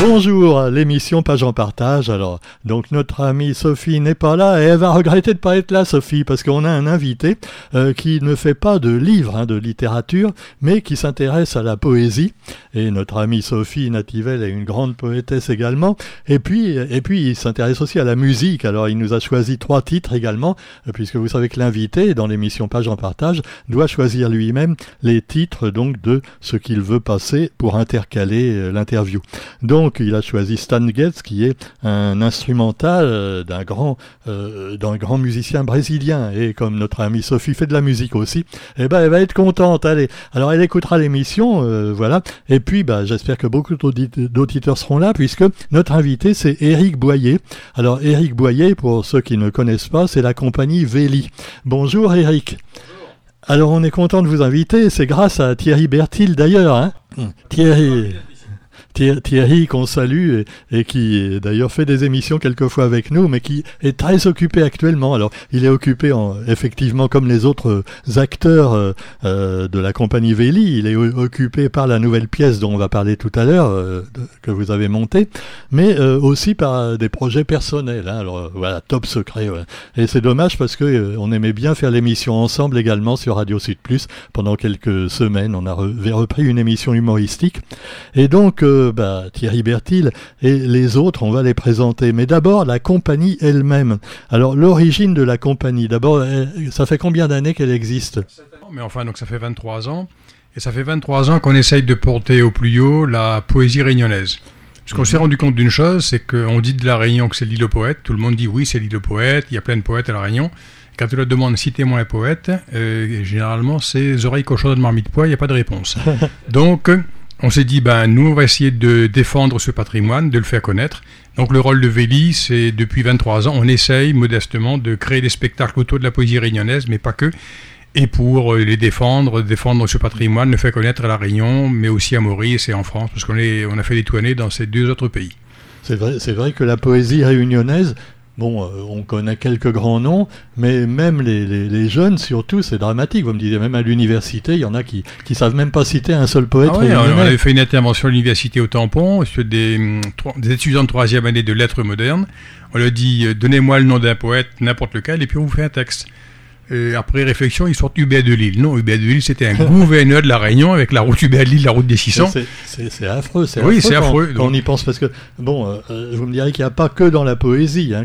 Bonjour, l'émission Page en Partage. Alors, donc notre amie Sophie n'est pas là et elle va regretter de ne pas être là, Sophie, parce qu'on a un invité qui ne fait pas de livres, de littérature, mais qui s'intéresse à la poésie. Et notre amie Sophie Nativelle est une grande poétesse également. Et puis il s'intéresse aussi à la musique. Alors, il nous a choisi 3 titres également, puisque vous savez que l'invité, dans l'émission Page en Partage, doit choisir lui-même les titres donc de ce qu'il veut passer pour intercaler l'interview. Donc, il a choisi Stan Getz, qui est un instrumental d'un grand musicien brésilien. Et comme notre amie Sophie fait de la musique aussi, elle va être contente. Allez, alors elle écoutera l'émission, voilà. Et puis, j'espère que beaucoup d'auditeurs seront là, puisque notre invité, c'est Éric Boyer. Alors, Éric Boyer, pour ceux qui ne connaissent pas, c'est la compagnie Véli. Bonjour Éric. Bonjour. Alors, on est content de vous inviter. C'est grâce à Thierry Bertil, d'ailleurs, hein. Thierry qu'on salue et qui d'ailleurs fait des émissions quelquefois avec nous, mais qui est très occupé actuellement. Alors il est occupé effectivement comme les autres acteurs de la compagnie Véli, il est occupé par la nouvelle pièce dont on va parler tout à l'heure, que vous avez montée, mais aussi par des projets personnels. Hein. Alors voilà, top secret. Ouais. Et c'est dommage parce que on aimait bien faire l'émission ensemble également sur Radio Sud Plus pendant quelques semaines. On avait repris une émission humoristique et donc Thierry Bertil et les autres, on va les présenter. Mais d'abord, la compagnie elle-même. Alors, l'origine de la compagnie, d'abord, ça fait combien d'années qu'elle existe ? Mais enfin, donc ça fait 23 ans. Et ça fait 23 ans qu'on essaye de porter au plus haut la poésie réunionnaise. Parce qu'on s'est rendu compte d'une chose, c'est qu'on dit de la Réunion que c'est l'île aux poètes. Tout le monde dit oui, c'est l'île aux poètes. Il y a plein de poètes à la Réunion. Quand tu leur demandes citez-moi un poète, généralement, c'est oreilles cochonnes de marmite pois, il n'y a pas de réponse. Donc, on s'est dit, nous, on va essayer de défendre ce patrimoine, de le faire connaître. Donc, le rôle de Véli, c'est depuis 23 ans, on essaye modestement de créer des spectacles autour de la poésie réunionnaise, mais pas que. Et pour les défendre ce patrimoine, le faire connaître à La Réunion, mais aussi à Maurice et en France, parce qu'on a fait des tournées dans ces 2 autres pays. C'est vrai que la poésie réunionnaise, on connaît quelques grands noms, mais même les jeunes, surtout, c'est dramatique. Vous me disiez, même à l'université, il y en a qui savent même pas citer un seul poète réunionnais. On avait fait une intervention à l'université au Tampon sur des étudiants de 3e année de lettres modernes. On leur dit, donnez-moi le nom d'un poète, n'importe lequel, et puis on vous fait un texte. Et après réflexion, ils sortent Hubert de Lille. Non, Hubert de Lille, c'était un gouverneur de la Réunion avec la route Hubert de Lille, la route des 600. C'est affreux. Oui, c'est affreux. Quand on y pense, parce que, vous me direz qu'il n'y a pas que dans la poésie,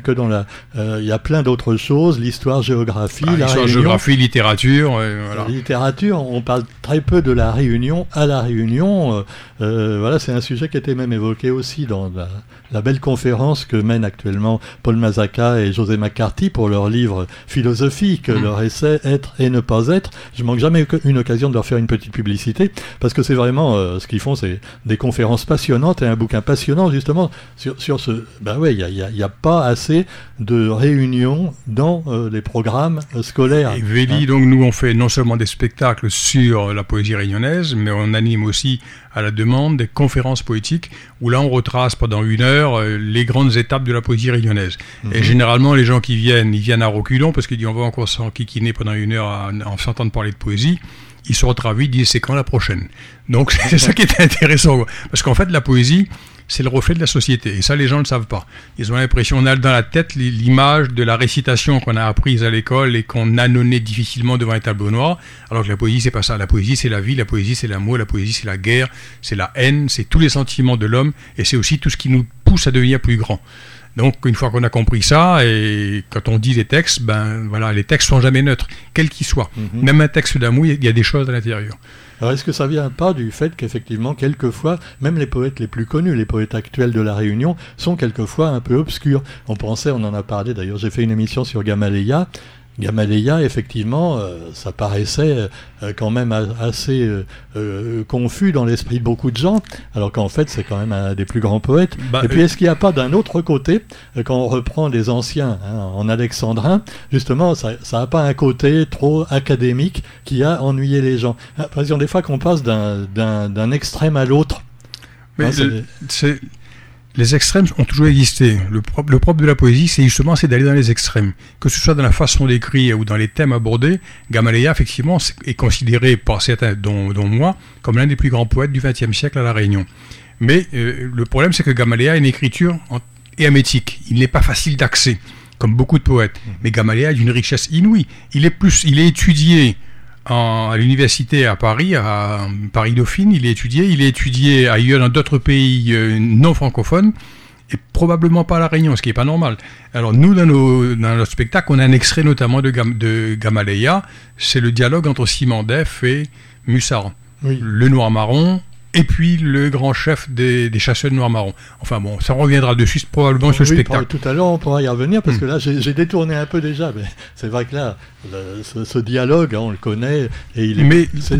il y a plein d'autres choses, l'histoire, géographie, la histoire, Réunion. Géographie, littérature. Voilà. Littérature, on parle très peu de la Réunion à la Réunion. Voilà, c'est un sujet qui était même évoqué aussi dans la belle conférence que mènent actuellement Paul Mazzacca et José McCarthy pour leur livre philosophique, leur essai Être et ne pas être. Je manque jamais une occasion de leur faire une petite publicité, parce que c'est vraiment ce qu'ils font, c'est des conférences passionnantes et un bouquin passionnant justement sur ce. Il y a pas assez de réunions dans les programmes scolaires. Et Véli, donc nous on fait non seulement des spectacles sur la poésie réunionnaise, mais on anime aussi à la demande des conférences poétiques où là on retrace pendant 1 heure les grandes étapes de la poésie réunionnaise. Et généralement les gens qui viennent, ils viennent à reculons parce qu'ils disent on va encore s'enquiquiner pendant 1 heure en s'entendant parler de poésie. Ils sont ravis, ils disent c'est quand la prochaine. Donc c'est ça qui est intéressant, parce qu'en fait la poésie c'est le reflet de la société, et ça les gens ne le savent pas. Ils ont l'impression, on a dans la tête l'image de la récitation qu'on a apprise à l'école et qu'on annonnait difficilement devant un tableau noir, alors que la poésie c'est pas ça. La poésie c'est la vie, la poésie c'est l'amour, la poésie c'est la guerre, c'est la haine, c'est tous les sentiments de l'homme, et c'est aussi tout ce qui nous pousse à devenir plus grand. Donc, une fois qu'on a compris ça, et quand on dit les textes, les textes sont jamais neutres, quels qu'ils soient. Même un texte d'amour, il y a des choses à l'intérieur. Alors, est-ce que ça vient pas du fait qu'effectivement, quelquefois, même les poètes les plus connus, les poètes actuels de la Réunion, sont quelquefois un peu obscurs. On en a parlé, d'ailleurs, j'ai fait une émission sur Gamaleya. Gamaleya, effectivement, ça paraissait quand même assez confus dans l'esprit de beaucoup de gens, alors qu'en fait, c'est quand même un des plus grands poètes. Et puis, est-ce qu'il n'y a pas d'un autre côté, quand on reprend les anciens en alexandrin, justement, ça n'a pas un côté trop académique qui a ennuyé les gens. Par exemple, des fois qu'on passe d'un extrême à l'autre. Mais les extrêmes ont toujours existé. Le propre de la poésie, c'est d'aller dans les extrêmes. Que ce soit dans la façon d'écrire ou dans les thèmes abordés, Gamaleya, effectivement, est considéré par certains, dont moi, comme l'un des plus grands poètes du XXe siècle à La Réunion. Mais le problème, c'est que Gamaleya a une écriture hermétique. Il n'est pas facile d'accès, comme beaucoup de poètes. Mais Gamaleya est d'une richesse inouïe. Il est étudié à l'université à Paris, à Paris-Dauphine. Il est étudié ailleurs dans d'autres pays non francophones. Et probablement pas à La Réunion, ce qui n'est pas normal. Alors nous, dans notre spectacle, on a un extrait notamment de Gamaleya, c'est le dialogue entre Simandef et Mussard, le Noir-Marron, et puis le grand chef des chasseurs de Noir-Marron. Enfin bon, ça reviendra dessus probablement sur le spectacle. Tout à l'heure, on pourra y revenir, parce que là, j'ai détourné un peu déjà, mais c'est vrai que là, ce dialogue, on le connaît, et c'est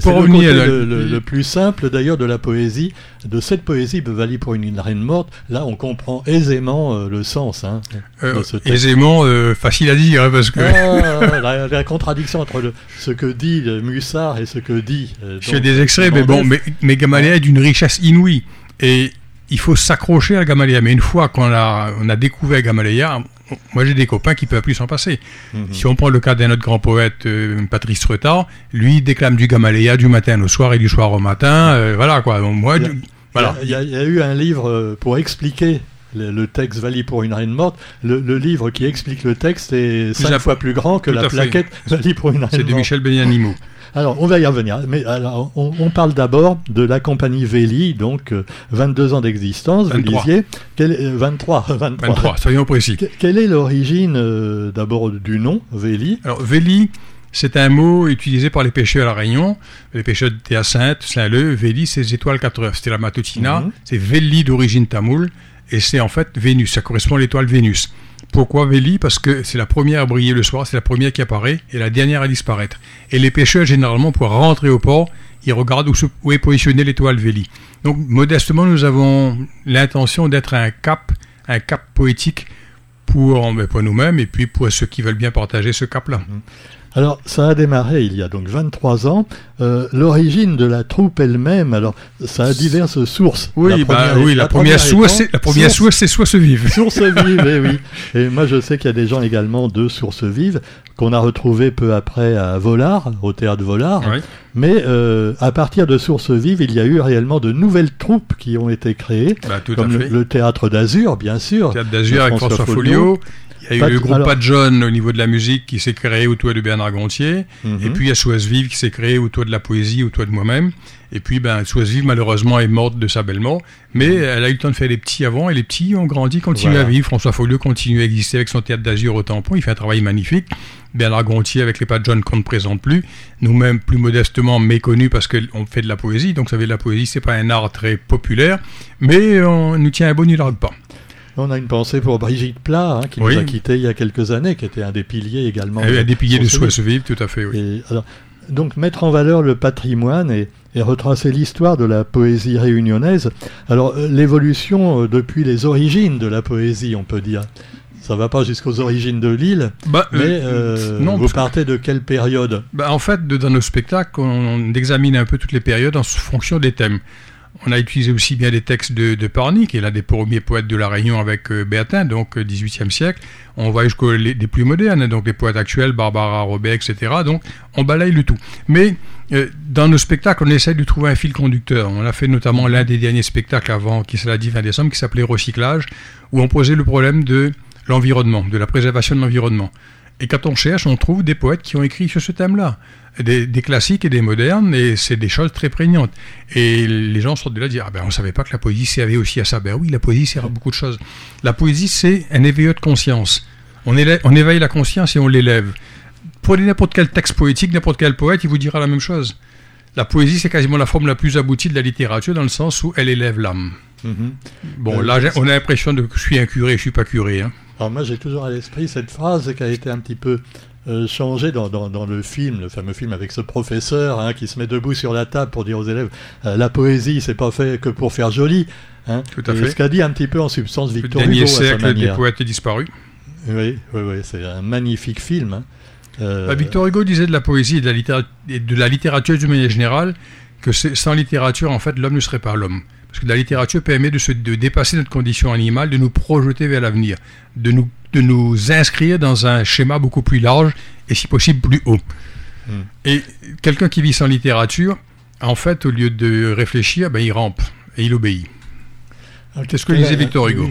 le plus simple d'ailleurs de la poésie, de cette poésie de Vali pour une reine morte. Là, on comprend aisément le sens de ce texte. Aisément, facile à dire, parce que... la contradiction entre ce que dit Mussard et ce que dit... Je fais des extraits, mais Gamaleya est d'une richesse inouïe, et il faut s'accrocher à Gamaleya. Mais une fois qu'on a découvert Gamaleya, moi j'ai des copains qui ne peuvent plus s'en passer. Si on prend le cas d'un autre grand poète, Patrice Retard, lui il déclame du Gamaleya du matin au soir et du soir au matin. Voilà quoi. Il y a eu un livre pour expliquer le texte Vali pour une reine morte. Le livre qui explique le texte est 5 fois plus grand que la plaquette Vali pour une reine morte. C'est de Michel Benianimo. Alors, on va y revenir. Mais alors, on parle d'abord de la compagnie Véli, donc 22 ans d'existence, 23. Vous disiez. 23, soyons précis. Quelle est l'origine d'abord du nom, Véli ? Alors, Véli, c'est un mot utilisé par les pêcheurs à La Réunion, les pêcheurs de Théa-Sainte, Saint-Leu. Véli, c'est les étoiles 4 heures. C'était la Matutina. C'est Véli d'origine tamoule, et c'est en fait Vénus. Ça correspond à l'étoile Vénus. Pourquoi Véli ? Parce que c'est la première à briller le soir, c'est la première qui apparaît et la dernière à disparaître. Et les pêcheurs, généralement, pour rentrer au port, ils regardent où est positionnée l'étoile Véli. Donc, modestement, nous avons l'intention d'être un cap poétique pour nous-mêmes et puis pour ceux qui veulent bien partager ce cap-là. Alors, ça a démarré il y a donc 23 ans. L'origine de la troupe elle-même, alors, ça a diverses sources. La première source, c'est Source Vive. Source Vive, oui. Et moi, je sais qu'il y a des gens également de Source Vive qu'on a retrouvés peu après à Volard, au théâtre Volard. Oui. Mais à partir de Source Vive, il y a eu réellement de nouvelles troupes qui ont été créées, comme le Théâtre d'Azur, bien sûr. Le Théâtre d'Azur avec François Folliot. Il y a eu le groupe Pas de John au niveau de la musique qui s'est créé autour de Bernard Gontier. Et puis il y a Source Vive qui s'est créé autour de la poésie, autour de moi-même. Et puis Source Vive malheureusement est morte de sa belle mort. Mais elle a eu le temps de faire les petits avant et les petits ont grandi, continuent à vivre. François Folliot continue à exister avec son Théâtre d'Azur au Tampon. Il fait un travail magnifique. Bernard Gontier avec les Pas de John qu'on ne présente plus. Nous-mêmes plus modestement méconnus parce qu'on fait de la poésie. Donc vous savez, la poésie c'est pas un art très populaire. Mais on nous tient un bon, il n'arrête pas. On a une pensée pour Brigitte Plat, qui nous a quittés il y a quelques années, qui était un des piliers également. Un des piliers de Source Vive, tout à fait, oui. Et, alors, donc, mettre en valeur le patrimoine et retracer l'histoire de la poésie réunionnaise. Alors, l'évolution depuis les origines de la poésie, on peut dire. Ça ne va pas jusqu'aux origines de l'île, mais vous partez de quelle période ? En fait, dans nos spectacles, on examine un peu toutes les périodes en fonction des thèmes. On a utilisé aussi bien des textes de Parny, qui est l'un des premiers poètes de La Réunion avec Béatin, donc 18e siècle. On va jusqu'aux des plus modernes, donc les poètes actuels, Barbara Robet, etc. Donc on balaye le tout. Mais dans nos spectacles, on essaie de trouver un fil conducteur. On a fait notamment l'un des derniers spectacles avant, qui s'est la dit 20 décembre, qui s'appelait Recyclage, où on posait le problème de l'environnement, de la préservation de l'environnement. Et quand on cherche, on trouve des poètes qui ont écrit sur ce thème-là. Des classiques et des modernes, et c'est des choses très prégnantes. Et les gens sortent de là et disent on ne savait pas que la poésie servait aussi à ça. Oui, la poésie sert à beaucoup de choses. La poésie, c'est un éveilleur de conscience. On éveille la conscience et on l'élève. Prenez n'importe quel texte poétique, n'importe quel poète, il vous dira la même chose. La poésie, c'est quasiment la forme la plus aboutie de la littérature, dans le sens où elle élève l'âme. Là, on a l'impression que je suis un curé, je ne suis pas curé. Alors moi, j'ai toujours à l'esprit cette phrase qui a été un petit peu changé dans le film, le fameux film avec ce professeur qui se met debout sur la table pour dire aux élèves la poésie, c'est pas fait que pour faire joli. Tout à fait. Ce qu'a dit un petit peu en substance Victor Hugo à sa manière. Le dernier siècle des poètes est disparu. Oui, c'est un magnifique film. Victor Hugo disait de la poésie et de la littérature d'une manière générale que sans littérature, en fait, l'homme ne serait pas l'homme. Parce que la littérature permet de dépasser notre condition animale, de nous projeter vers l'avenir, de nous inscrire dans un schéma beaucoup plus large et si possible plus haut. Et quelqu'un qui vit sans littérature, en fait, au lieu de réfléchir, il rampe et il obéit. C'est ce que disait Victor Hugo. Oui.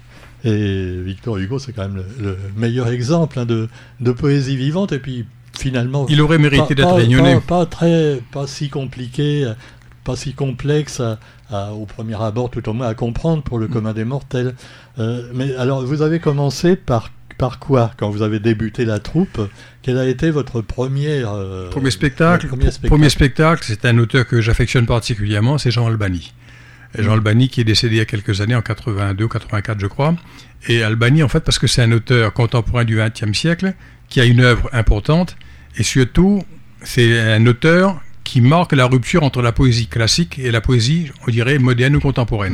Et Victor Hugo, c'est quand même le meilleur exemple de poésie vivante. Et puis, finalement, il aurait mérité d'être réunionnais. Pas si compliqué, pas si complexe au premier abord, tout au moins à comprendre pour le commun des mortels. Mais alors, vous avez commencé par quoi quand vous avez débuté la troupe? Quel a été votre premier spectacle? Premier spectacle, c'est un auteur que j'affectionne particulièrement, c'est Jean Albany. Jean Albany qui est décédé il y a quelques années, en 82 ou 84 je crois. Et Albany, en fait, parce que c'est un auteur contemporain du XXe siècle, qui a une œuvre importante, et surtout, c'est un auteur qui marque la rupture entre la poésie classique et la poésie, on dirait, moderne ou contemporaine.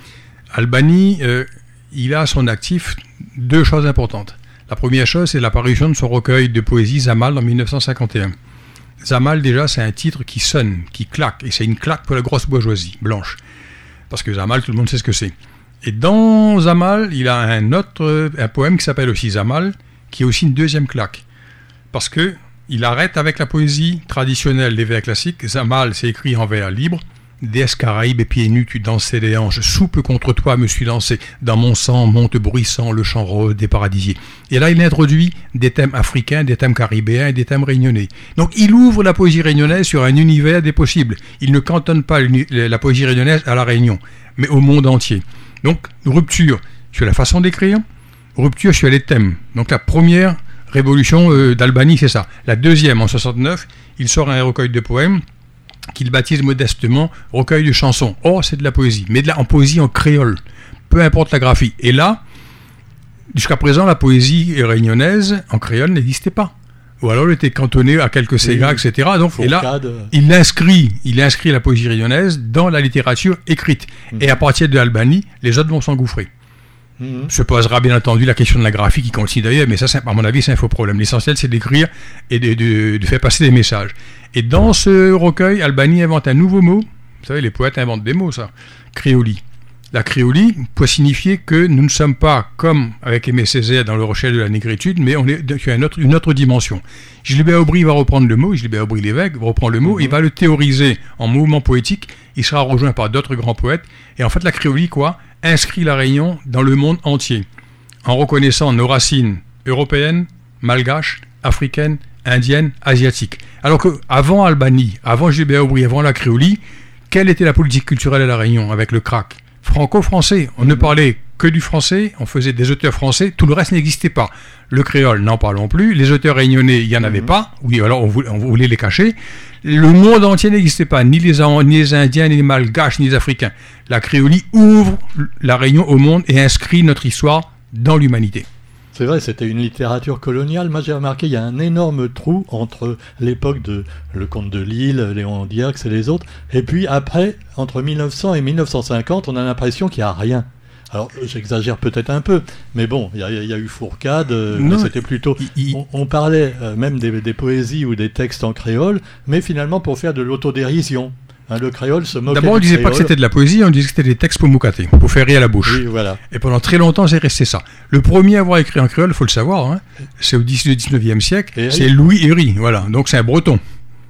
Albany, il a à son actif deux choses importantes. La première chose, c'est l'apparition de son recueil de poésie Zamal en 1951. Zamal, déjà, c'est un titre qui sonne, qui claque, et c'est une claque pour la grosse bourgeoisie blanche. Parce que Zamal, tout le monde sait ce que c'est. Et dans Zamal, il a un poème qui s'appelle aussi Zamal, qui est aussi une deuxième claque. Parce que il arrête avec la poésie traditionnelle des vers classiques. Zamal, c'est écrit en vers libre. Déesse Caraïbe et pieds nus, tu dansais les hanches. Soupe contre toi me suis lancé. Dans mon sang monte bruissant le chant rose des paradisiers. Et là, il introduit des thèmes africains, des thèmes caribéens et des thèmes réunionnais. Donc, il ouvre la poésie réunionnaise sur un univers des possibles. Il ne cantonne pas la poésie réunionnaise à la Réunion, mais au monde entier. Donc, rupture sur la façon d'écrire, rupture sur les thèmes. Donc, la première révolution d'Albany, c'est ça. La deuxième, en 69, il sort un recueil de poèmes qu'il baptise modestement recueil de chansons. Oh, c'est de la poésie, mais en poésie en créole, peu importe la graphie. Et là, jusqu'à présent, la poésie réunionnaise en créole n'existait pas. Ou alors elle était cantonnée à quelques ségas, etc. Donc, et là, il inscrit la poésie réunionnaise dans la littérature écrite. Et à partir de Albany, les autres vont s'engouffrer. Se posera bien entendu la question de la graphie qui continue d'ailleurs, mais ça, à mon avis, c'est un faux problème. L'essentiel, c'est d'écrire et de faire passer des messages. Et dans ce recueil, Albany invente un nouveau mot. Vous savez, les poètes inventent des mots, ça. Créolie. La créolie peut signifier que nous ne sommes pas comme avec Aimé Césaire dans Le Rocher de la négritude, mais on est sur une autre dimension. Gilbert Aubry va reprendre le mot, Gilbert Aubry l'évêque reprend le mot, il va le théoriser en mouvement poétique, il sera rejoint par d'autres grands poètes, et en fait la créolie, inscrit la Réunion dans le monde entier, en reconnaissant nos racines européennes, malgaches, africaines, indiennes, asiatiques. Alors qu'avant Albany, avant Gilbert Aubry, avant la créolie, quelle était la politique culturelle à la Réunion avec le crack? Franco-français, on ne parlait que du français, on faisait des auteurs français, tout le reste n'existait pas. Le créole, n'en parlons plus, les auteurs réunionnais, il n'y en avait pas, oui, alors on voulait les cacher. Le monde entier n'existait pas, ni les Indiens, ni les Malgaches, ni les Africains. La créolie ouvre la Réunion au monde et inscrit notre histoire dans l'humanité. C'est vrai, c'était une littérature coloniale. Moi, j'ai remarqué, il y a un énorme trou entre l'époque de Le Comte de Lille, Léon Diax et les autres, et puis après, entre 1900 et 1950, on a l'impression qu'il n'y a rien. Alors, j'exagère peut-être un peu, mais bon, il y a eu Fourcade, c'était plutôt... On parlait même des poésies ou des textes en créole, mais finalement pour faire de l'autodérision. Le créole se moquait. D'abord, on ne disait pas que c'était de la poésie, on disait que c'était des textes pour moucater, pour faire rire à la bouche. Oui, voilà. Et pendant très longtemps, c'est resté ça. Le premier à avoir écrit en créole, il faut le savoir, c'est au 19e siècle, c'est Louis Héry, voilà, donc c'est un breton.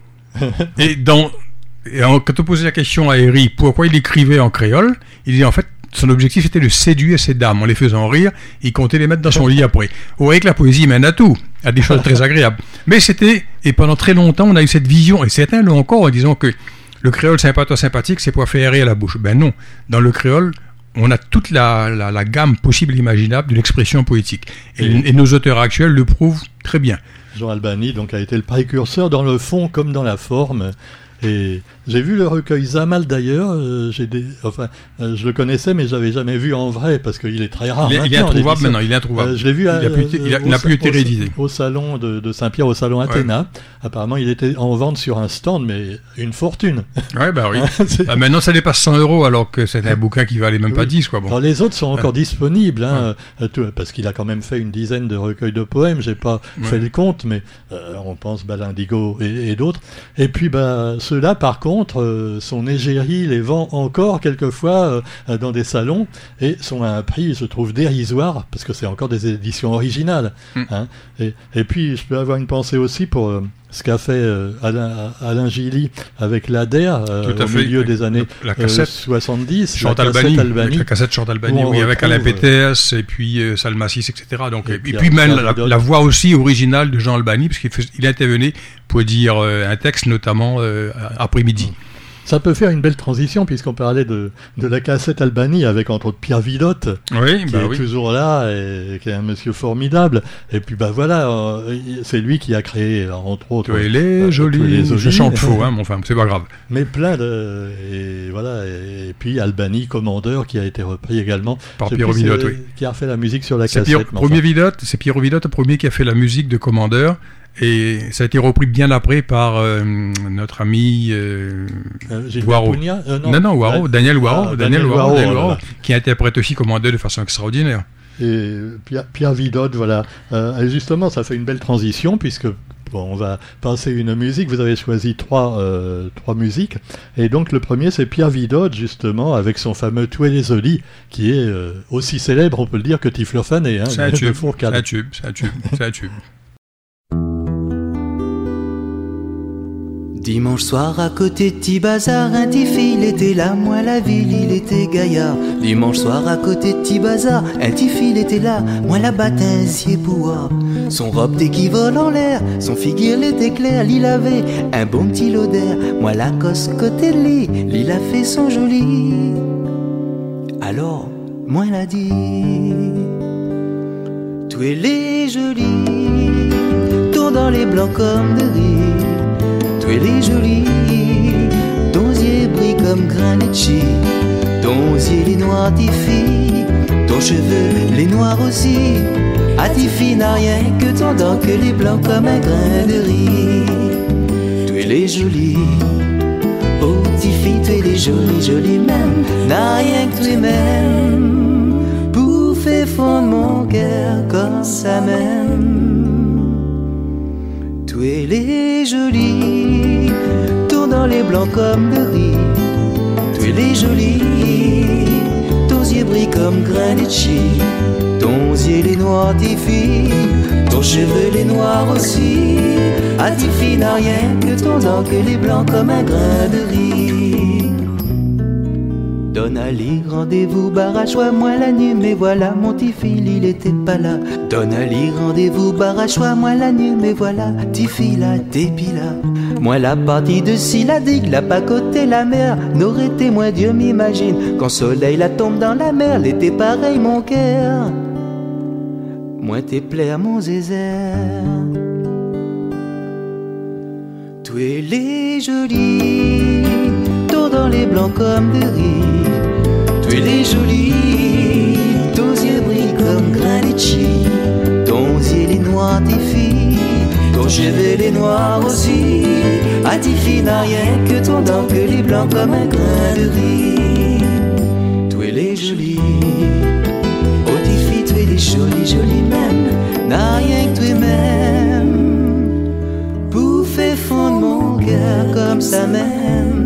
Quand on posait la question à Héry, pourquoi il écrivait en créole, il disait en fait, son objectif était de séduire ces dames en les faisant rire, il comptait les mettre dans son lit après. Vous voyez que la poésie mène à tout, à des choses très agréables. Mais et pendant très longtemps, on a eu cette vision, et certains l'ont encore en disant que le créole sympathique, c'est pour faire rire à la bouche. Ben non, dans le créole, on a toute la gamme possible et imaginable de l'expression poétique. Et nos auteurs actuels le prouvent très bien. Jean Albany donc, a été le précurseur dans le fond comme dans la forme. Et j'ai vu le recueil Zamal d'ailleurs, je le connaissais mais je l'avais jamais vu en vrai parce qu'il est très rare. Il est introuvable maintenant, il est introuvable. Je l'ai vu il n'a plus été réédité. Au salon de Saint-Pierre, au salon Athéna. Ouais. Apparemment il était en vente sur un stand mais une fortune. Ouais, bah oui. Maintenant ça dépasse 100 € alors que c'est un bouquin qui valait même pas 10 quoi. Bon. Alors, les autres sont encore disponibles parce qu'il a quand même fait une dizaine de recueils de poèmes, j'ai pas fait le compte mais on pense Balindigo et d'autres. Et puis ceux-là, par contre, son égérie les vend encore quelquefois dans des salons et sont à un prix, je trouve, dérisoire parce que c'est encore des éditions originales. Et puis, je peux avoir une pensée aussi pour ce qu'a fait Alain Gilly avec l'ADER au milieu des années 70. Chantal Bani, avec la cassette Chantal Bani, oui, avec Alain Péters et puis Salmassis, etc. Donc, et puis même la voix aussi originale de Jean Albani, parce qu'il intervenait pour dire un texte, notamment après-midi. Ça peut faire une belle transition, puisqu'on parlait de la cassette Albani avec entre autres Pierre Vidotte, qui est toujours là et qui est un monsieur formidable. Et puis voilà, c'est lui qui a créé entre autres. Tu es joli, je chante faux, mais enfin c'est pas grave. Mais plein de et puis Albani, Commandeur, qui a été repris également par Pierre Vidotte, qui a fait la musique sur la cassette. C'est Pierre Vidotte, le premier qui a fait la musique de Commandeur. Et ça a été repris bien après par notre ami Waro. Waro, Daniel Waro, qui interprète aussi Commandeur de façon extraordinaire. Et Pierre Vidotte, voilà. Et justement, ça fait une belle transition, puisque on va passer une musique. Vous avez choisi trois musiques. Et donc, le premier, c'est Pierre Vidotte, justement, avec son fameux « Tuer les Olis », qui est aussi célèbre, on peut le dire, que Tiflofané. C'est un tube, c'est un tube. Dimanche soir à côté de Tibazar, un petit fil était là, moi la ville il était gaillard. Dimanche soir à côté de Tibazar, un petit fil était là, moi la bâtin sied pouvoir. Son robe qui vole en l'air, son figure était clair, l'île avait un bon petit l'odeur. Moi la cosse côté de lit, l'île a fait son joli. Alors, moi l'a dit, tu es les jolis, tourne dans les blancs comme de riz. Tu es jolie, ton yeux brille comme granit, ton yeux les noirs Tiffy, ton cheveu les noirs aussi. À Tiffy n'a rien que ton dent, que les blancs comme un grain de riz. Tu es les jolie, oh Tiffy, tu es les jolies, jolies même, n'a rien que tu es même, pour faire fondre mon cœur comme ça même. Tu es les jolies, tourne dans les blancs comme de riz. Tu es les jolies, ton yeux brille comme granit, ton yeux les noirs Tiffy, ton cheveu les noirs aussi. À Tiffy n'a rien que ton dent, que les blancs comme un grain de riz. Donne à lire, rendez-vous, barachois, moi la nuit, mais voilà, mon petit fil, il était pas là. Donne à lire, rendez-vous, barachois, moi la nuit, mais voilà, petit fil là, dépi là. Moi la partie de si la digue, là pas côté la mer, n'aurait été moins Dieu m'imagine, quand soleil la tombe dans la mer, l'été pareil mon cœur. Moi t'es plaît à mon zézère. Tu es les jolis, tour dans les blancs comme de riz. Tu es les jolis, ton yeux brille comme granit, ton yeux les noirs Tiffy, ton cheveu les noirs aussi. À Tiffy n'a rien que ton dent, que les blancs comme un grain de riz. Tu es les jolis, oh Tiffy, tu es les jolies, jolies même, n'a rien que tu es même, pour faire fondre mon cœur comme ça même.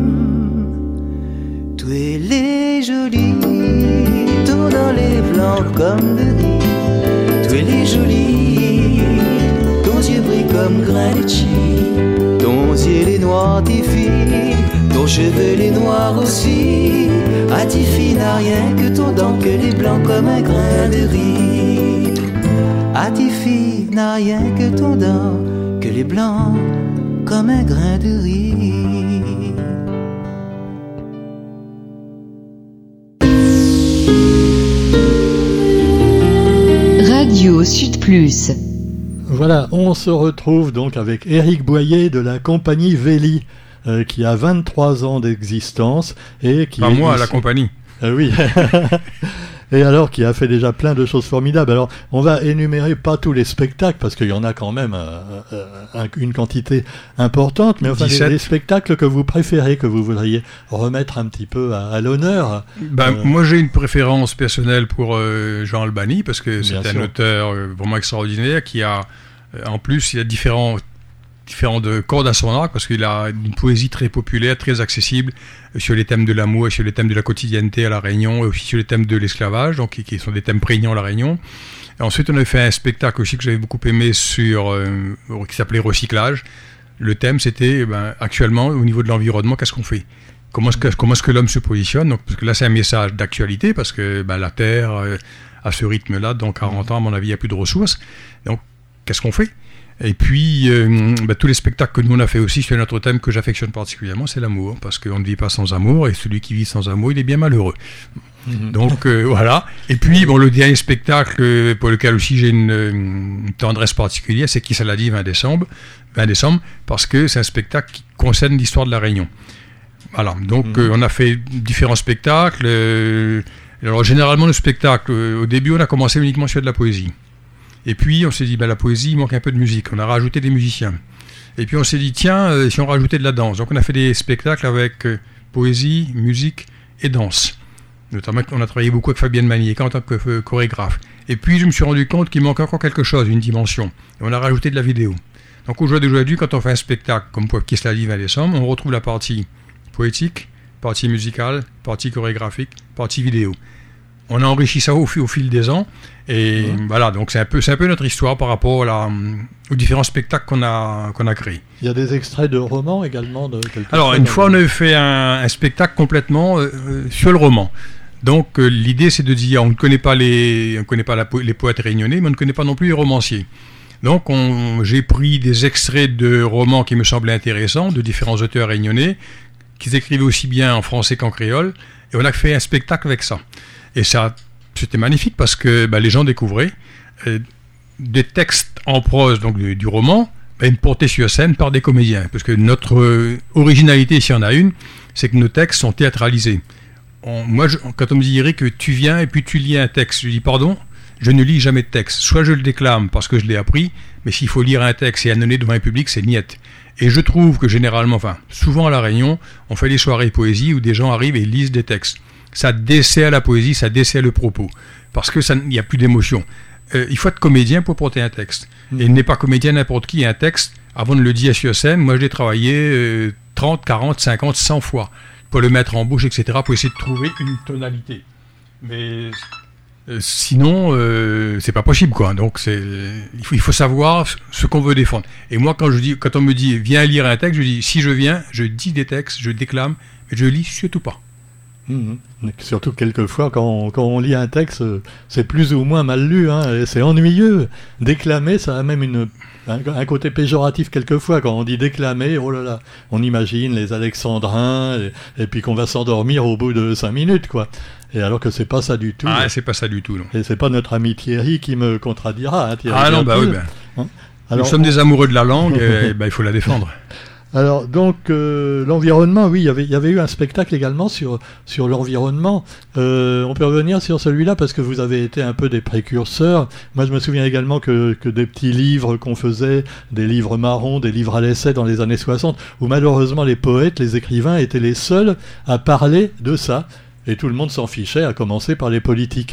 Tu es les jolis, tout dans les blancs comme de riz. Tu es les jolis, ton yeux brille comme granit, ton yeux les noirs Tiffy, ton cheveu les noirs aussi. À Tiffy n'a rien que ton dent, que les blancs comme un grain de riz. À Tiffy n'a rien que ton dent, que les blancs comme un grain de riz. Radio Sud Plus. Voilà, on se retrouve donc avec Éric Boyer de la compagnie Véli, qui a 23 ans d'existence et qui... Pas moi, à la compagnie. Oui. Et alors, qui a fait déjà plein de choses formidables. Alors, on va énumérer pas tous les spectacles, parce qu'il y en a quand même une quantité importante, mais enfin, les spectacles que vous préférez, que vous voudriez remettre un petit peu à l'honneur. Moi, j'ai une préférence personnelle pour Jean Albani, parce que c'est un auteur vraiment extraordinaire, qui a, en plus, il y a différents différentes cordes à son arc, parce qu'il a une poésie très populaire, très accessible, sur les thèmes de l'amour, sur les thèmes de la quotidienneté à La Réunion, et aussi sur les thèmes de l'esclavage, donc qui sont des thèmes prégnants à La Réunion. Et ensuite, on avait fait un spectacle aussi que j'avais beaucoup aimé qui s'appelait Recyclage. Le thème, c'était actuellement, au niveau de l'environnement, qu'est-ce qu'on fait ? Comment est-ce que l'homme se positionne ? Donc, parce que là, c'est un message d'actualité, parce que la Terre, à ce rythme-là, dans 40 ans, à mon avis, il n'y a plus de ressources. Donc, qu'est-ce qu'on fait ? Et puis, tous les spectacles que nous on a fait aussi sur notre thème que j'affectionne particulièrement, c'est l'amour, parce qu'on ne vit pas sans amour, et celui qui vit sans amour, il est bien malheureux. Donc voilà. Et puis le dernier spectacle pour lequel aussi j'ai une tendresse particulière, c'est Qui ça l'a dit 20 décembre, parce que c'est un spectacle qui concerne l'histoire de La Réunion. Voilà. Donc on a fait différents spectacles. Alors généralement le spectacle, au début on a commencé uniquement sur de la poésie. Et puis on s'est dit la poésie, il manque un peu de musique. On a rajouté des musiciens. Et puis on s'est dit tiens, si on rajoutait de la danse. Donc on a fait des spectacles avec poésie, musique et danse. Notamment, on a travaillé beaucoup avec Fabienne Magnier en tant que chorégraphe. Et puis, je me suis rendu compte qu'il manquait encore quelque chose, une dimension. Et on a rajouté de la vidéo. Donc, aujourd'hui, quand on fait un spectacle, comme Qui se l'a dit 20 décembre, on retrouve la partie poétique, partie musicale, partie chorégraphique, partie vidéo. On a enrichi ça au fil des ans. Et voilà, donc c'est un peu notre histoire par rapport aux différents spectacles qu'on a créés. Il y a des extraits de romans également Alors, une fois, on a fait un spectacle complètement sur le roman. Donc l'idée c'est de dire on ne connaît pas les poètes réunionnais, mais on ne connaît pas non plus les romanciers. Donc j'ai pris des extraits de romans qui me semblaient intéressants, de différents auteurs réunionnais, qui écrivaient aussi bien en français qu'en créole, et on a fait un spectacle avec ça. Et ça, c'était magnifique parce que les gens découvraient des textes en prose, donc du roman, portés sur scène par des comédiens. Parce que notre originalité, s'il y en a une, c'est que nos textes sont théâtralisés. Quand on me dit Eric, tu viens et puis tu lis un texte, je dis pardon, je ne lis jamais de texte. Soit je le déclame parce que je l'ai appris, mais s'il faut lire un texte et annoncer devant un public, c'est niette. Et je trouve que généralement, souvent à La Réunion, on fait des soirées poésie où des gens arrivent et lisent des textes. Ça dessert la poésie, ça dessert le propos, parce que il n'y a plus d'émotion. Il faut être comédien pour porter un texte. Et il n'est pas comédien n'importe qui. Un texte, avant de le dire sur scène, moi je l'ai travaillé 30, 40, 50, 100 fois pour le mettre en bouche, etc., pour essayer de trouver une tonalité. Mais sinon, c'est pas possible, quoi. Donc il faut savoir ce qu'on veut défendre. Et moi, quand on me dit viens lire un texte, je dis si je viens, je dis des textes, je déclame, mais je lis surtout pas. Surtout quelquefois quand on lit un texte, c'est plus ou moins mal lu, et c'est ennuyeux. Déclamer, ça a même un côté péjoratif quelquefois. Quand on dit déclamer, oh là là, on imagine les alexandrins et puis qu'on va s'endormir au bout de 5 minutes, quoi. Et alors que c'est pas ça du tout. C'est pas ça du tout, non. Et c'est pas notre ami Thierry qui me contredira. Thierry non, oui. Alors, nous sommes des amoureux de la langue, et il faut la défendre. Alors donc l'environnement, oui, il y avait eu un spectacle également sur l'environnement. On peut revenir sur celui-là parce que vous avez été un peu des précurseurs. Moi je me souviens également que des petits livres qu'on faisait, des livres marrons, des livres à l'essai dans les années 60, où malheureusement les poètes, les écrivains étaient les seuls à parler de ça. Et tout le monde s'en fichait, à commencer par les politiques.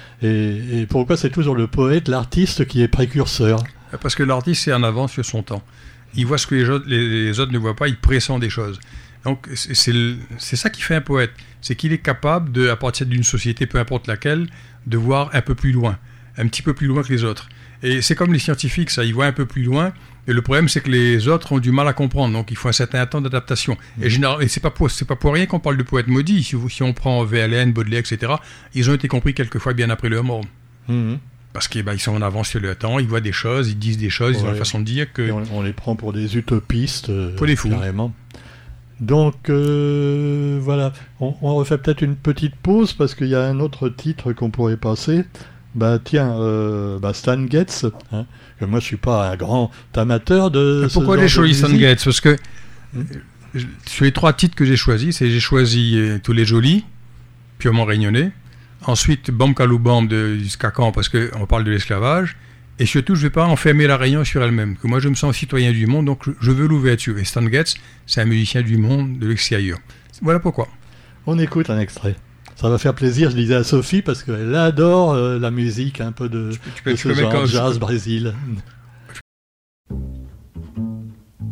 Et pourquoi c'est toujours le poète, l'artiste qui est précurseur ? Parce que l'artiste est en avance sur son temps. Il voit ce que les autres ne voient pas, il pressent des choses. Donc c'est ça qui fait un poète. C'est qu'il est capable, à partir d'une société, peu importe laquelle, de voir un peu plus loin, un petit peu plus loin que les autres. Et c'est comme les scientifiques, ça, ils voient un peu plus loin, et le problème c'est que les autres ont du mal à comprendre, donc il faut un certain temps d'adaptation. Et c'est pas pour rien qu'on parle de poètes maudits. Si on prend Verlaine, Baudelaire, etc., ils ont été compris quelquefois bien après leur mort. Parce qu'ils sont en avance sur le temps, ils voient des choses, ils disent des choses, ils ont une façon de dire que... On les prend pour des utopistes, pour des fous. Carrément. Donc, voilà. On refait peut-être une petite pause, parce qu'il y a un autre titre qu'on pourrait passer. Stan Getz. Que moi, je suis pas un grand amateur de... Pourquoi j'ai choisi Stan Getz ? Parce que sur les 3 titres que j'ai choisis, j'ai choisi Tous les Jolis, purement réunionnais. Ensuite, Bam Kalou Bam de Skakan, parce qu'on parle de l'esclavage. Et surtout, je ne vais pas enfermer la Réunion sur elle-même. Que moi, je me sens citoyen du monde, donc je veux l'ouverture. Et Stan Getz, c'est un musicien du monde, de l'extérieur. Voilà pourquoi. On écoute un extrait. Ça va faire plaisir, je disais à Sophie, parce qu'elle adore la musique, un peu de ce genre, jazz, Brésil.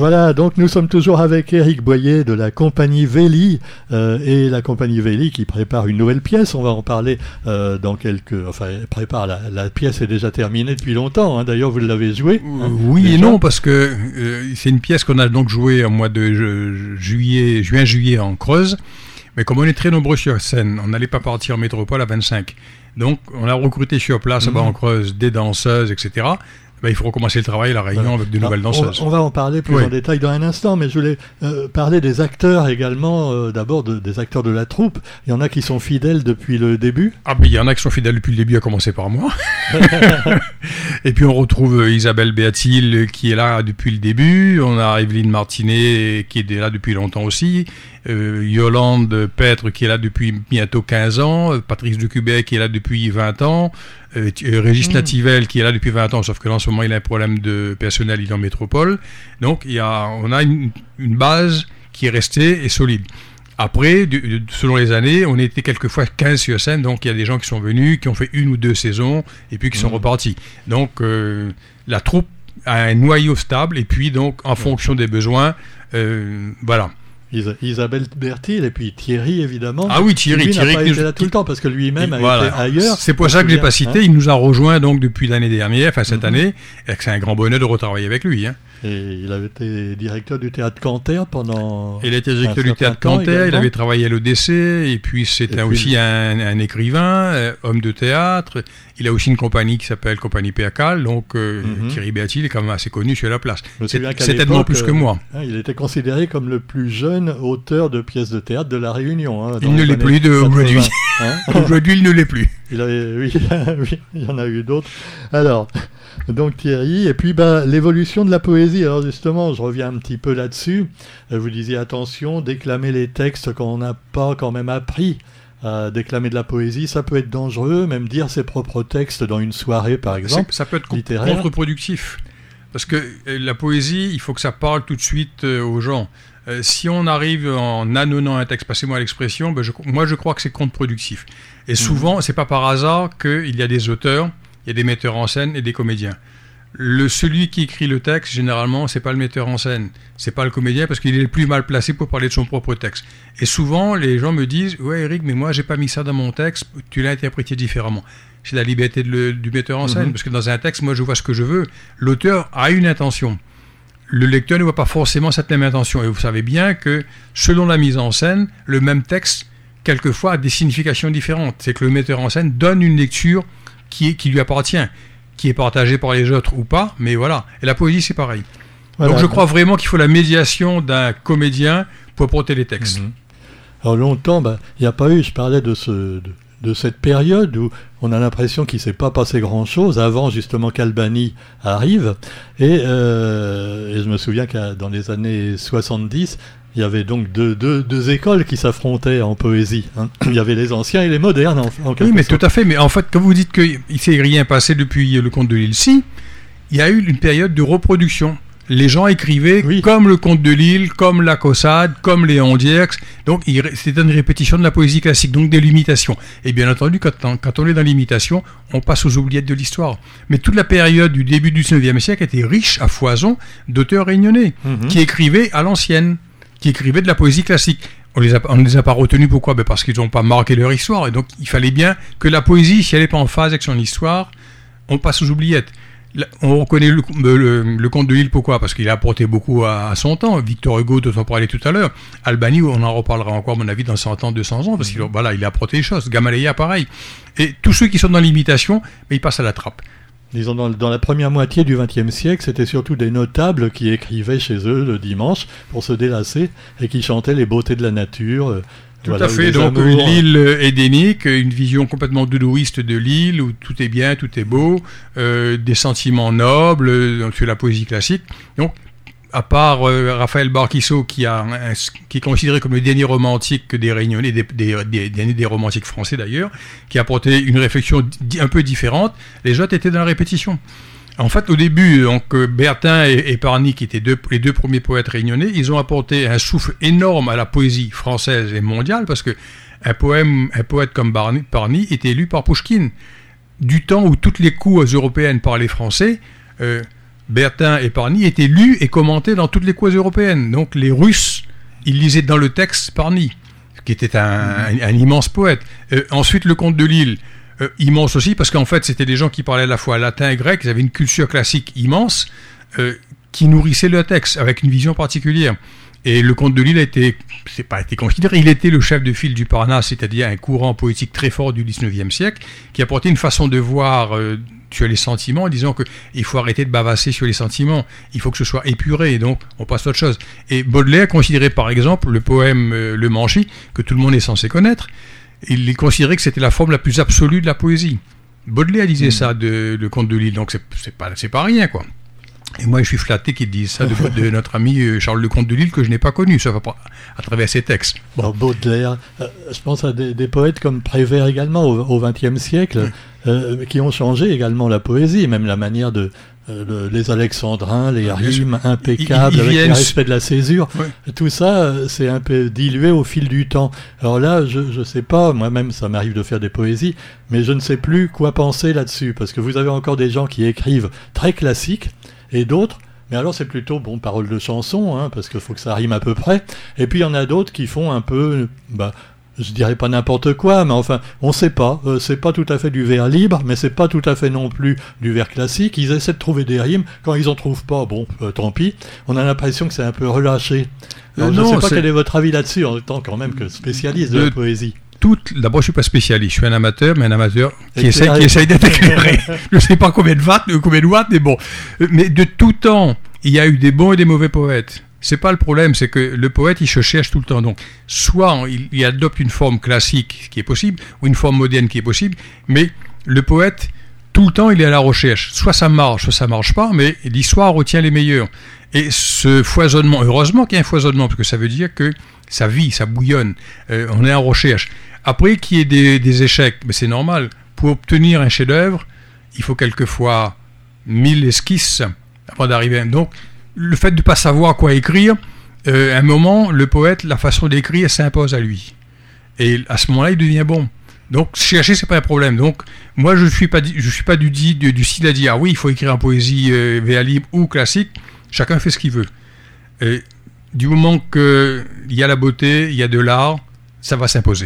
Voilà, donc nous sommes toujours avec Éric Boyer de la compagnie Véli, et la compagnie Véli qui prépare une nouvelle pièce. On va en parler dans quelques... Enfin, prépare, la pièce est déjà terminée depuis longtemps, hein. D'ailleurs vous l'avez jouée. Oui déjà. Et non, parce que c'est une pièce qu'on a donc jouée au mois de juin-juillet en Creuse, mais comme on est très nombreux sur scène, on n'allait pas partir en métropole à 25. Donc on a recruté sur place en Creuse des danseuses, etc. Il faut recommencer le travail à La Réunion avec de nouvelles danseuses. On va en parler plus en détail dans un instant, mais je voulais parler des acteurs également, d'abord des acteurs de la troupe. Il y en a qui sont fidèles depuis le début. Ah ben il y en a qui sont fidèles depuis le début, à commencer par moi. Et puis on retrouve Isabelle Béatil qui est là depuis le début, on a Evelyne Martinet qui est là depuis longtemps aussi, Yolande Petre qui est là depuis bientôt 15 ans, Patrice Decubet qui est là depuis 20 ans, Régis Nativel qui est là depuis 20 ans, sauf que là en ce moment il a un problème de personnel, il est en métropole. Donc on a une base qui est restée et solide. Après, selon les années, on était quelquefois 15 sur scène, donc il y a des gens qui sont venus, qui ont fait 1 ou 2 saisons, et puis qui sont repartis. Donc la troupe a un noyau stable, et puis donc en fonction des besoins, voilà. Isabelle Bertil et puis Thierry évidemment. Ah oui, Thierry n'a pas été là tout le temps parce que lui-même a été ailleurs. C'est pour ça que je l'ai pas cité. Il nous a rejoint donc depuis l'année dernière, enfin cette année, et c'est un grand bonheur de retravailler avec lui. Hein. Et il avait été directeur du théâtre Canter pendant. Il était directeur du théâtre Canter. Il avait travaillé à l'ODC et puis c'était aussi un écrivain, homme de théâtre. Il a aussi une compagnie qui s'appelle Compagnie Péacal, donc Thierry Béatil est quand même assez connu sur la place. C'est tellement plus que moi. Il était considéré comme le plus jeune auteur de pièces de théâtre de La Réunion. Hein, il ne l'est plus aujourd'hui. Aujourd'hui, il ne l'est plus. Oui, il y en a eu d'autres. Alors, donc Thierry, et puis l'évolution de la poésie. Alors justement, je reviens un petit peu là-dessus. Vous disiez attention, déclamer les textes qu'on n'a pas quand même appris. Déclamer de la poésie, ça peut être dangereux, même dire ses propres textes dans une soirée, par exemple. Ça peut être contre-productif. Parce que la poésie, il faut que ça parle tout de suite aux gens. Si on arrive en ânonnant un texte, passez-moi l'expression, moi je crois que c'est contre-productif. Et souvent, c'est pas par hasard qu'il y a des auteurs, il y a des metteurs en scène et des comédiens. Celui qui écrit le texte, généralement, c'est pas le metteur en scène, c'est pas le comédien, parce qu'il est le plus mal placé pour parler de son propre texte. Et souvent, les gens me disent « Ouais, Eric, mais moi, j'ai pas mis ça dans mon texte, tu l'as interprété différemment. » C'est la liberté du metteur en scène, parce que dans un texte, moi, je vois ce que je veux. L'auteur a une intention. Le lecteur ne voit pas forcément cette même intention. Et vous savez bien que, selon la mise en scène, le même texte, quelquefois, a des significations différentes. C'est que le metteur en scène donne une lecture qui lui appartient, qui est partagée par les autres ou pas, mais voilà. Et la poésie, c'est pareil. Voilà. Donc je crois vraiment qu'il faut la médiation d'un comédien pour porter les textes. Alors longtemps, il n'y a pas eu, je parlais de cette période où on a l'impression qu'il ne s'est pas passé grand-chose avant justement qu'Albani arrive. Et je me souviens que dans les années 70, il y avait donc deux écoles qui s'affrontaient en poésie. Hein. Il y avait les anciens et les modernes, en quelque sorte. Oui, mais tout à fait. Mais en fait, quand vous dites qu'il ne s'est rien passé depuis le Comte de Lille-Si, il y a eu une période de reproduction. Les gens écrivaient comme le Comte de Lille, comme la Caussade, comme Léon Dierx. Donc, c'était une répétition de la poésie classique, donc de l'imitation. Et bien entendu, quand on est dans l'imitation, on passe aux oubliettes de l'histoire. Mais toute la période du début du 19e siècle était riche à foison d'auteurs réunionnais qui écrivaient à l'ancienne, qui écrivaient de la poésie classique. On ne les a pas retenus, pourquoi ? Parce qu'ils n'ont pas marqué leur histoire. Et donc, il fallait bien que la poésie, si elle n'est pas en phase avec son histoire, on passe aux oubliettes. On reconnaît le Comte de Lille, pourquoi ? Parce qu'il a apporté beaucoup à son temps. Victor Hugo, dont on parlait tout à l'heure. Albani, on en reparlera encore, à mon avis, dans 100 ans, 200 ans, parce qu'il il a apporté des choses. Gamaleya, pareil. Et tous ceux qui sont dans l'imitation, ils passent à la trappe. Disons, dans la première moitié du XXe siècle, c'était surtout des notables qui écrivaient chez eux le dimanche pour se délasser et qui chantaient les beautés de la nature. Tout à fait, donc l'île édénique, une vision complètement doudouiste de l'île, où tout est bien, tout est beau, des sentiments nobles, sur la poésie classique. Donc, à part Raphaël Barquisso, qui est considéré comme le dernier romantique des Réunionnais, des romantiques français d'ailleurs, qui a apporté une réflexion un peu différente, les autres étaient dans la répétition. En fait, au début, donc, Bertin et Parny, qui étaient les deux premiers poètes réunionnais, ils ont apporté un souffle énorme à la poésie française et mondiale, parce que un poète comme Parny était lu par Pouchkine. Du temps où toutes les coups européennes parlaient français, Bertin et Parny étaient lus et commentés dans toutes les causes européennes. Donc les Russes, ils lisaient dans le texte Parny, qui était un immense poète. Ensuite, le comte de Lille, immense aussi, parce qu'en fait, c'était des gens qui parlaient à la fois latin et grec, ils avaient une culture classique immense, qui nourrissait le texte, avec une vision particulière. Et le comte de Lille c'est pas été considéré, il était le chef de file du Parnasse, c'est-à-dire un courant poétique très fort du XIXe siècle, qui apportait une façon de voir sur les sentiments, en disant qu'il faut arrêter de bavasser sur les sentiments, il faut que ce soit épuré, donc on passe à autre chose. Et Baudelaire considérait par exemple le poème Le Manchis, que tout le monde est censé connaître, il considérait que c'était la forme la plus absolue de la poésie. Baudelaire disait ça le comte de Lille, donc c'est pas rien, quoi. Et moi, je suis flatté qu'ils disent ça de notre ami Charles Lecomte de Lille, que je n'ai pas connu, sauf à travers ses textes. Bon, Baudelaire, je pense à des poètes comme Prévert également, au XXe siècle, qui ont changé également la poésie, même la manière de... les alexandrins, les rimes impeccables, avec le respect de la césure, tout ça, c'est un peu dilué au fil du temps. Alors là, je sais pas, moi-même, ça m'arrive de faire des poésies, mais je ne sais plus quoi penser là-dessus, parce que vous avez encore des gens qui écrivent très classiques, et d'autres, mais alors c'est plutôt paroles de chansons, parce qu'il faut que ça rime à peu près, et puis il y en a d'autres qui font un peu, je dirais pas n'importe quoi, mais enfin, on sait pas, c'est pas tout à fait du vers libre, mais c'est pas tout à fait non plus du vers classique, ils essaient de trouver des rimes, quand ils en trouvent pas, tant pis, on a l'impression que c'est un peu relâché. Alors, je ne sais pas quel est votre avis là-dessus, en tant quand même que spécialiste de la poésie. D'abord, je suis pas spécialiste, je suis un amateur, mais un amateur qui essaye d'être éclairé. Je sais pas combien de watts, mais bon. Mais de tout temps, il y a eu des bons et des mauvais poètes. C'est pas le problème, c'est que le poète, il se cherche tout le temps. Donc, soit il adopte une forme classique qui est possible, ou une forme moderne qui est possible, mais le poète, tout le temps, il est à la recherche. Soit ça marche, soit ça marche pas, mais l'histoire retient les meilleurs. Et ce foisonnement, heureusement qu'il y a un foisonnement, parce que ça veut dire que ça vit, ça bouillonne. On est en recherche. Après qu'il y ait des échecs, mais c'est normal. Pour obtenir un chef-d'œuvre, il faut quelquefois 1000 esquisses avant d'arriver. Donc, le fait de ne pas savoir quoi écrire, à un moment, le poète, la façon d'écrire s'impose à lui. Et à ce moment-là, il devient bon. Donc, chercher, c'est pas un problème. Donc, moi, je suis pas du style à dire, oui, il faut écrire en poésie vers libre ou classique. Chacun fait ce qu'il veut. Et du moment qu'il y a la beauté, il y a de l'art, ça va s'imposer.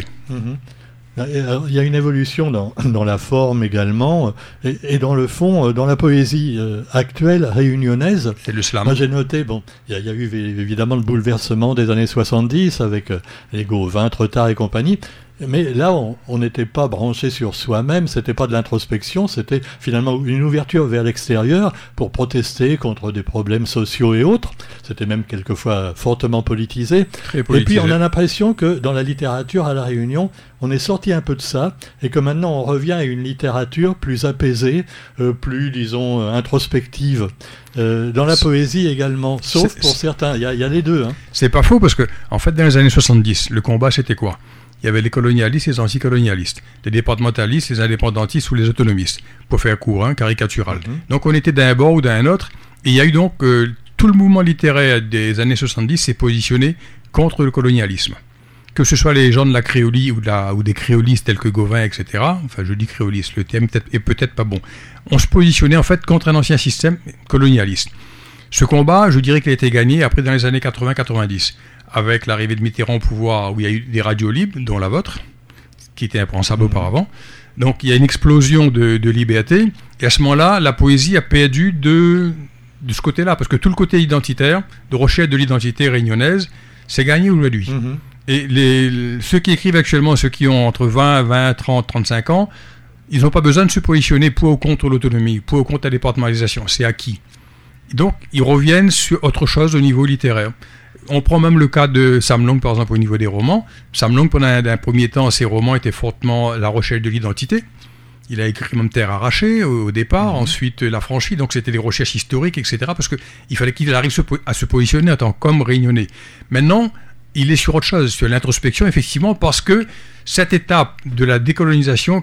Il y a une évolution dans la forme également, et dans le fond, dans la poésie actuelle réunionnaise. C'est le slam. Moi j'ai noté, il y a eu évidemment le bouleversement des années 70 avec les Gauvin, Treutard et compagnie. Mais là, on n'était pas branché sur soi-même, c'était pas de l'introspection, c'était finalement une ouverture vers l'extérieur pour protester contre des problèmes sociaux et autres. C'était même quelquefois fortement politisé. Très politisé. Et puis on a l'impression que dans la littérature à La Réunion, on est sorti un peu de ça, et que maintenant on revient à une littérature plus apaisée, plus, disons, introspective. Dans la poésie également, sauf pour certains, il y a les deux. C'est pas faux, parce que, en fait, dans les années 70, le combat c'était quoi ? Il y avait les colonialistes et les anticolonialistes, les départementalistes, les indépendantistes ou les autonomistes, pour faire court, caricatural. Donc on était d'un bord ou d'un autre, et il y a eu donc tout le mouvement littéraire des années 70 s'est positionné contre le colonialisme. Que ce soit les gens de la créolie ou des créolistes tels que Gauvin, etc. Enfin, je dis créoliste, le terme est peut-être pas bon. On se positionnait en fait contre un ancien système colonialiste. Ce combat, je dirais qu'il a été gagné après dans les années 80-90. Avec l'arrivée de Mitterrand au pouvoir, où il y a eu des radios libres, dont la vôtre, qui était impensable auparavant. Donc il y a une explosion de liberté, et à ce moment-là, la poésie a perdu de ce côté-là, parce que tout le côté identitaire, de recherche de l'identité réunionnaise, c'est gagné aujourd'hui. Et ceux qui écrivent actuellement, ceux qui ont entre 20, 30, 35 ans, ils n'ont pas besoin de se positionner pour ou contre l'autonomie, pour ou contre la départementalisation, c'est acquis. Donc ils reviennent sur autre chose au niveau littéraire. On prend même le cas de Sam Long, par exemple, au niveau des romans. Sam Long, pendant un premier temps, ses romans étaient fortement la recherche de l'identité. Il a écrit même Terre arrachée au départ, ensuite La Franchie, donc c'était des recherches historiques, etc. Parce qu'il fallait qu'il arrive à se positionner en tant qu'homme réunionnais. Maintenant, il est sur autre chose, sur l'introspection, effectivement, parce que cette étape de la décolonisation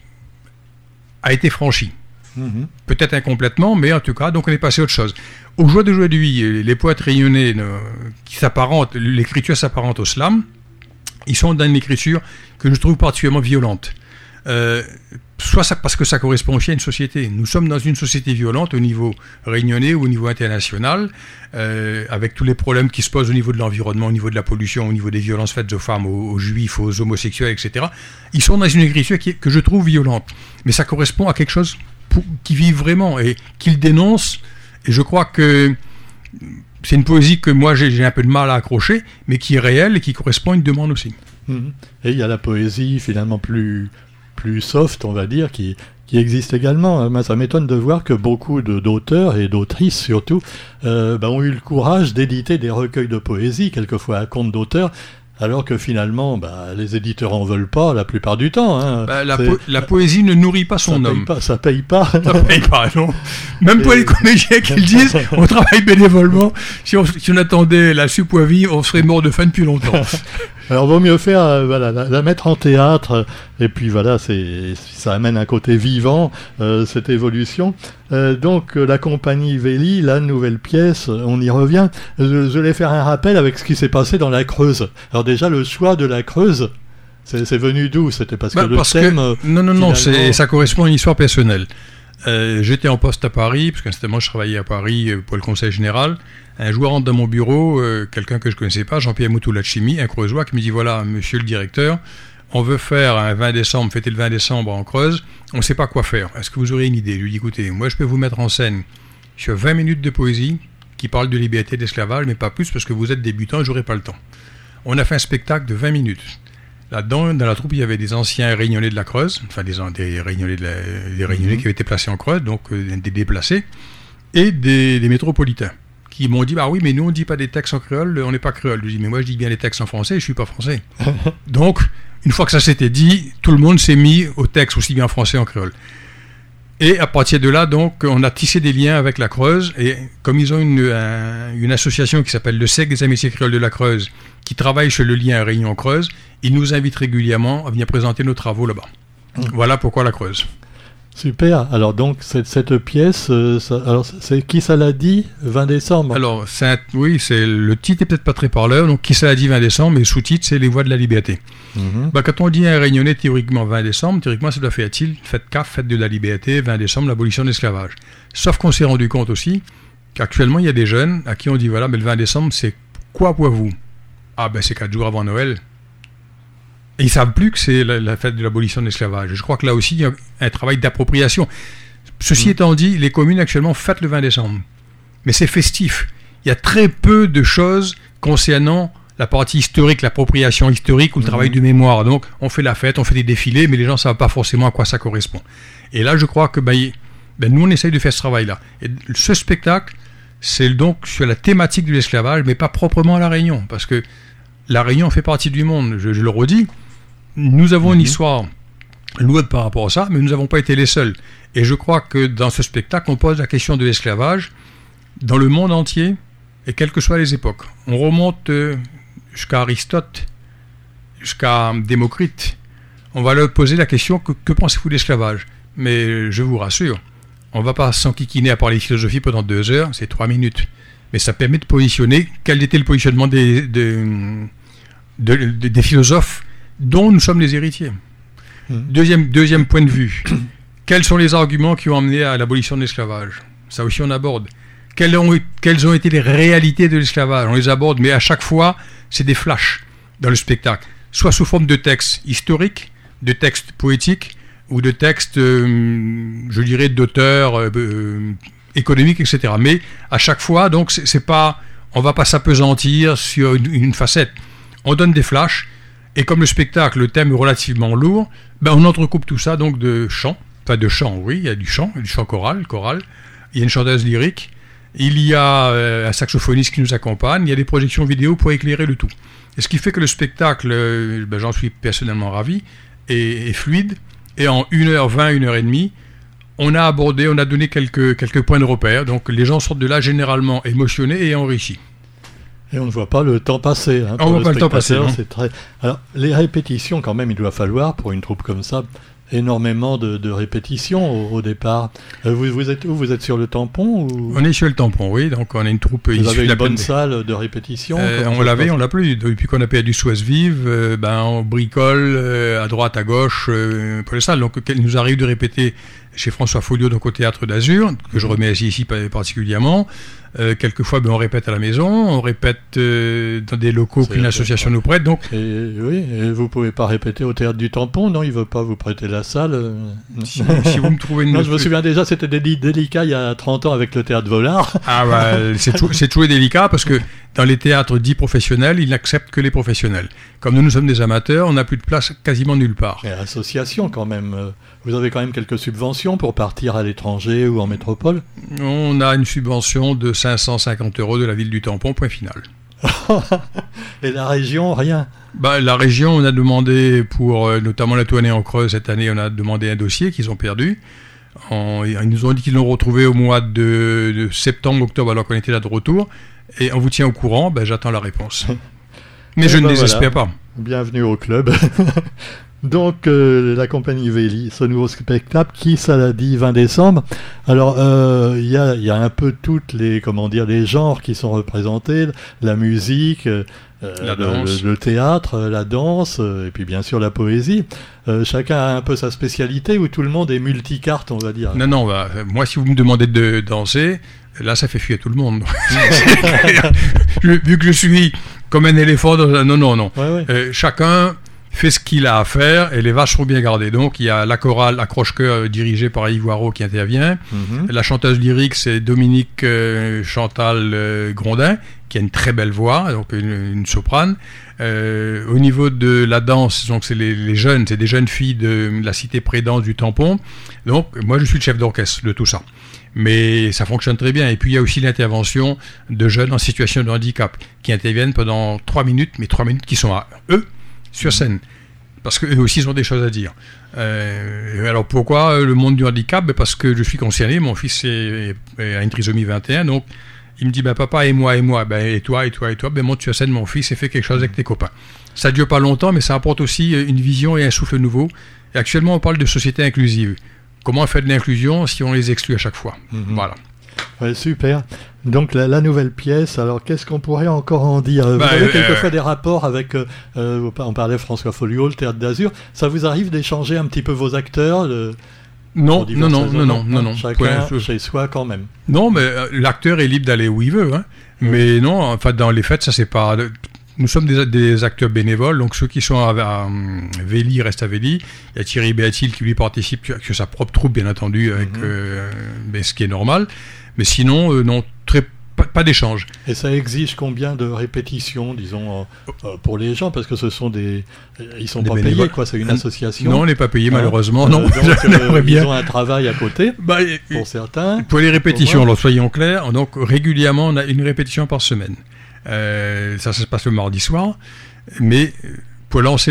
a été franchie. Peut-être incomplètement, mais en tout cas, donc on est passé à autre chose. Au jour d'aujourd'hui, les poètes réunionnais l'écriture s'apparente au slam, ils sont dans une écriture que je trouve particulièrement violente. soit ça, parce que ça correspond aussi à une société. Nous sommes dans une société violente au niveau réunionnais ou au niveau international, avec tous les problèmes qui se posent au niveau de l'environnement, au niveau de la pollution, au niveau des violences faites aux femmes, aux juifs, aux homosexuels, etc. Ils sont dans une écriture que je trouve violente. Mais ça correspond à quelque chose qui vit vraiment et qu'ils dénoncent. Et je crois que c'est une poésie que moi j'ai un peu de mal à accrocher, mais qui est réelle et qui correspond à une demande aussi. Et il y a la poésie finalement plus soft, on va dire, qui existe également. Moi, ça m'étonne de voir que beaucoup d'auteurs et d'autrices surtout ont eu le courage d'éditer des recueils de poésie, quelquefois à compte d'auteurs, alors que finalement, les éditeurs en veulent pas la plupart du temps. Hein. La poésie ne nourrit pas son homme. Ça paye pas. Ça paye pas, non. Même pour les comédiens qui le disent, on travaille bénévolement. Si on attendait la soupe à vie, on serait mort de faim depuis longtemps. Alors, vaut mieux faire la mettre en théâtre, et puis voilà, ça amène un côté vivant, cette évolution. Donc, la compagnie Véli, la nouvelle pièce, on y revient. Je vais faire un rappel avec ce qui s'est passé dans la Creuse. Alors déjà, le choix de la Creuse, c'est venu d'où? C'était parce que le thème... Non, ça correspond à une histoire personnelle. J'étais en poste à Paris, parce qu'incidemment je travaillais à Paris pour le Conseil Général. Un jour rentre dans mon bureau, quelqu'un que je ne connaissais pas, Jean-Pierre Moutoulatchimi, un Creusois, qui me dit: voilà, monsieur le directeur, on veut faire un 20 décembre, fêter le 20 décembre en Creuse, on ne sait pas quoi faire. Est-ce que vous aurez une idée? Je lui dis: écoutez, moi je peux vous mettre en scène sur 20 minutes de poésie qui parle de liberté et d'esclavage, mais pas plus parce que vous êtes débutant et je n'aurai pas le temps. On a fait un spectacle de 20 minutes. Là-dedans, dans la troupe, il y avait des anciens réunionnais de la Creuse, enfin des réunionnais qui avaient été placés en Creuse, donc des déplacés, et des métropolitains, qui m'ont dit: bah oui, mais nous on ne dit pas des textes en créole, on n'est pas créole. Je dis: mais moi je dis bien les textes en français, je ne suis pas français. Donc, une fois que ça s'était dit, tout le monde s'est mis au texte, aussi bien en français qu'en créole. Et à partir de là, donc, on a tissé des liens avec la Creuse, et comme ils ont une association qui s'appelle le Cercle des amitiés créoles de la Creuse, qui travaille sur le lien Réunion-Creuse, ils nous invitent régulièrement à venir présenter nos travaux là-bas. Voilà pourquoi la Creuse. Super. Alors donc, cette pièce, c'est Qui ça l'a dit, 20 décembre? Alors, le titre est peut-être pas très parleur, donc Qui ça l'a dit 20 décembre, mais le sous-titre, c'est Les voix de la liberté. Quand on dit un Réunionnais, théoriquement 20 décembre, théoriquement ça doit faire il fête CAF, fête de la liberté, 20 décembre, l'abolition de l'esclavage. Sauf qu'on s'est rendu compte aussi qu'actuellement, il y a des jeunes à qui on dit: voilà, mais le 20 décembre, c'est quoi pour vous? Ah c'est 4 jours avant Noël. Et ils ne savent plus que c'est la fête de l'abolition de l'esclavage. Je crois que là aussi, il y a un travail d'appropriation. Ceci étant dit, les communes actuellement fêtent le 20 décembre. Mais c'est festif. Il y a très peu de choses concernant la partie historique, l'appropriation historique ou le travail de mémoire. Donc, on fait la fête, on fait des défilés, mais les gens ne savent pas forcément à quoi ça correspond. Et là, je crois que nous, on essaye de faire ce travail-là. Et ce spectacle, c'est donc sur la thématique de l'esclavage, mais pas proprement à La Réunion. Parce que La Réunion fait partie du monde, je le redis. Nous avons une histoire lourde par rapport à ça, mais nous n'avons pas été les seuls. Et je crois que dans ce spectacle, on pose la question de l'esclavage dans le monde entier, et quelles que soient les époques. On remonte jusqu'à Aristote, jusqu'à Démocrite. On va leur poser la question: que pensez-vous de l'esclavage? Mais je vous rassure, on ne va pas s'enquiquiner à parler philosophie pendant 2 heures, c'est 3 minutes. Mais ça permet de positionner quel était le positionnement des philosophes dont nous sommes les héritiers. Deuxième point de vue. Quels sont les arguments qui ont amené à l'abolition de l'esclavage? Ça aussi on aborde. Quelles ont été les réalités de l'esclavage? On les aborde, mais à chaque fois, c'est des flashs dans le spectacle. Soit sous forme de textes historiques, de textes poétiques, ou de textes, je dirais, d'auteurs économiques, etc. Mais à chaque fois, donc, c'est pas, on va pas s'apesantir sur une facette. On donne des flashs. Et comme le spectacle, le thème est relativement lourd, on entrecoupe tout ça donc de chants. Enfin de chants, oui, il y a du chant choral. Il y a une chanteuse lyrique. Il y a un saxophoniste qui nous accompagne. Il y a des projections vidéo pour éclairer le tout. Et ce qui fait que le spectacle, j'en suis personnellement ravi, est fluide. Et en 1h20, 1h30, on a donné quelques points de repère. Donc les gens sortent de là généralement émotionnés et enrichis. Et on ne voit pas le temps passer. On ne voit pas le temps passer. Alors, les répétitions, quand même, il doit falloir, pour une troupe comme ça, énormément de répétitions au départ. Vous êtes où? Vous êtes sur le tampon ou... On est sur le tampon, oui. Donc on a une troupe Vous issue avez de une la bonne salle de répétition? on l'a plus. Depuis qu'on a perdu Souesse Vive, on bricole à droite, à gauche pour les salles. Donc il nous arrive de répéter chez François Folliot, donc au Théâtre d'Azur, que je remercie ici particulièrement. Quelquefois, on répète à la maison, on répète dans des locaux qu'une association nous prête. Donc, et vous pouvez pas répéter au Théâtre du Tampon, non? Il veut pas vous prêter la salle. Si vous me trouvez une... Non, je me souviens déjà, c'était délicat il y a 30 ans avec le Théâtre Volard. Ah c'est toujours délicat parce que dans les théâtres dits professionnels, ils n'acceptent que les professionnels. Comme nous sommes des amateurs, on n'a plus de place quasiment nulle part. Et association quand même. Vous avez quand même quelques subventions pour partir à l'étranger ou en métropole? On a une subvention de 550 € de la ville du Tampon, point final. Et la région, rien? La région, on a demandé pour notamment la tournée en Creuse cette année, on a demandé un dossier qu'ils ont perdu. Ils nous ont dit qu'ils l'ont retrouvé au mois de septembre, octobre, alors qu'on était là de retour. Et on vous tient au courant, j'attends la réponse. Mais je ne désespère pas. Bienvenue au club. Donc, la compagnie Véli, ce nouveau spectacle qui, ça l'a dit, 20 décembre. Alors, il y a un peu toutes les genres qui sont représentés, la musique, le théâtre, la danse, et puis bien sûr la poésie. Chacun a un peu sa spécialité, où tout le monde est multicarte, on va dire. Non, moi, si vous me demandez de danser, là, ça fait fuir tout le monde. Vu que je suis comme un éléphant dans un... Non. Ouais. Chacun fait ce qu'il a à faire et les vaches sont bien gardées. Donc il y a la chorale Accroche-Cœur dirigée par Yves Waro qui intervient. La chanteuse lyrique, c'est Dominique Chantal Grondin qui a une très belle voix, donc une soprane. Au niveau de la danse, donc c'est les jeunes, c'est des jeunes filles de la cité Prédance du Tampon. Donc moi je suis le chef d'orchestre de tout ça. Mais ça fonctionne très bien. Et puis il y a aussi l'intervention de jeunes en situation de handicap qui interviennent pendant 3 minutes, mais 3 minutes qui sont à eux sur scène, parce qu'eux aussi ils ont des choses à dire. Alors pourquoi le monde du handicap? Parce que je suis concerné, mon fils a une trisomie 21, donc il me dit papa et moi, et toi, monte sur scène mon fils et fais quelque chose avec tes copains. Ça ne dure pas longtemps, mais ça apporte aussi une vision et un souffle nouveau. Et actuellement on parle de société inclusive. Comment faire de l'inclusion si on les exclut à chaque fois? Voilà. Ouais, super. Donc la nouvelle pièce, alors qu'est-ce qu'on pourrait encore en dire? Vous avez quelquefois des rapports avec, on parlait François Folliot, le Théâtre d'Azur, ça vous arrive d'échanger un petit peu vos acteurs Non. Chacun chez soi quand même. Non, mais l'acteur est libre d'aller où il veut. Hein. Mais non, enfin dans les fêtes, ça c'est pas... Nous sommes des acteurs bénévoles, donc ceux qui sont à Véli restent à Véli. Il y a Thierry Béatil qui lui participe, qui a sa propre troupe bien entendu, avec ce qui est normal. Mais sinon, non, pas d'échange. Et ça exige combien de répétitions, disons, pour les gens? Parce que ce sont ils sont pas payés, quoi. C'est une association. Non, on n'est pas payé, malheureusement. Non. Donc, ils ont un travail à côté, pour certains. Pour les répétitions, alors soyons clairs, donc régulièrement, on a une répétition par semaine. Ça se passe le mardi soir. Mais pour lancer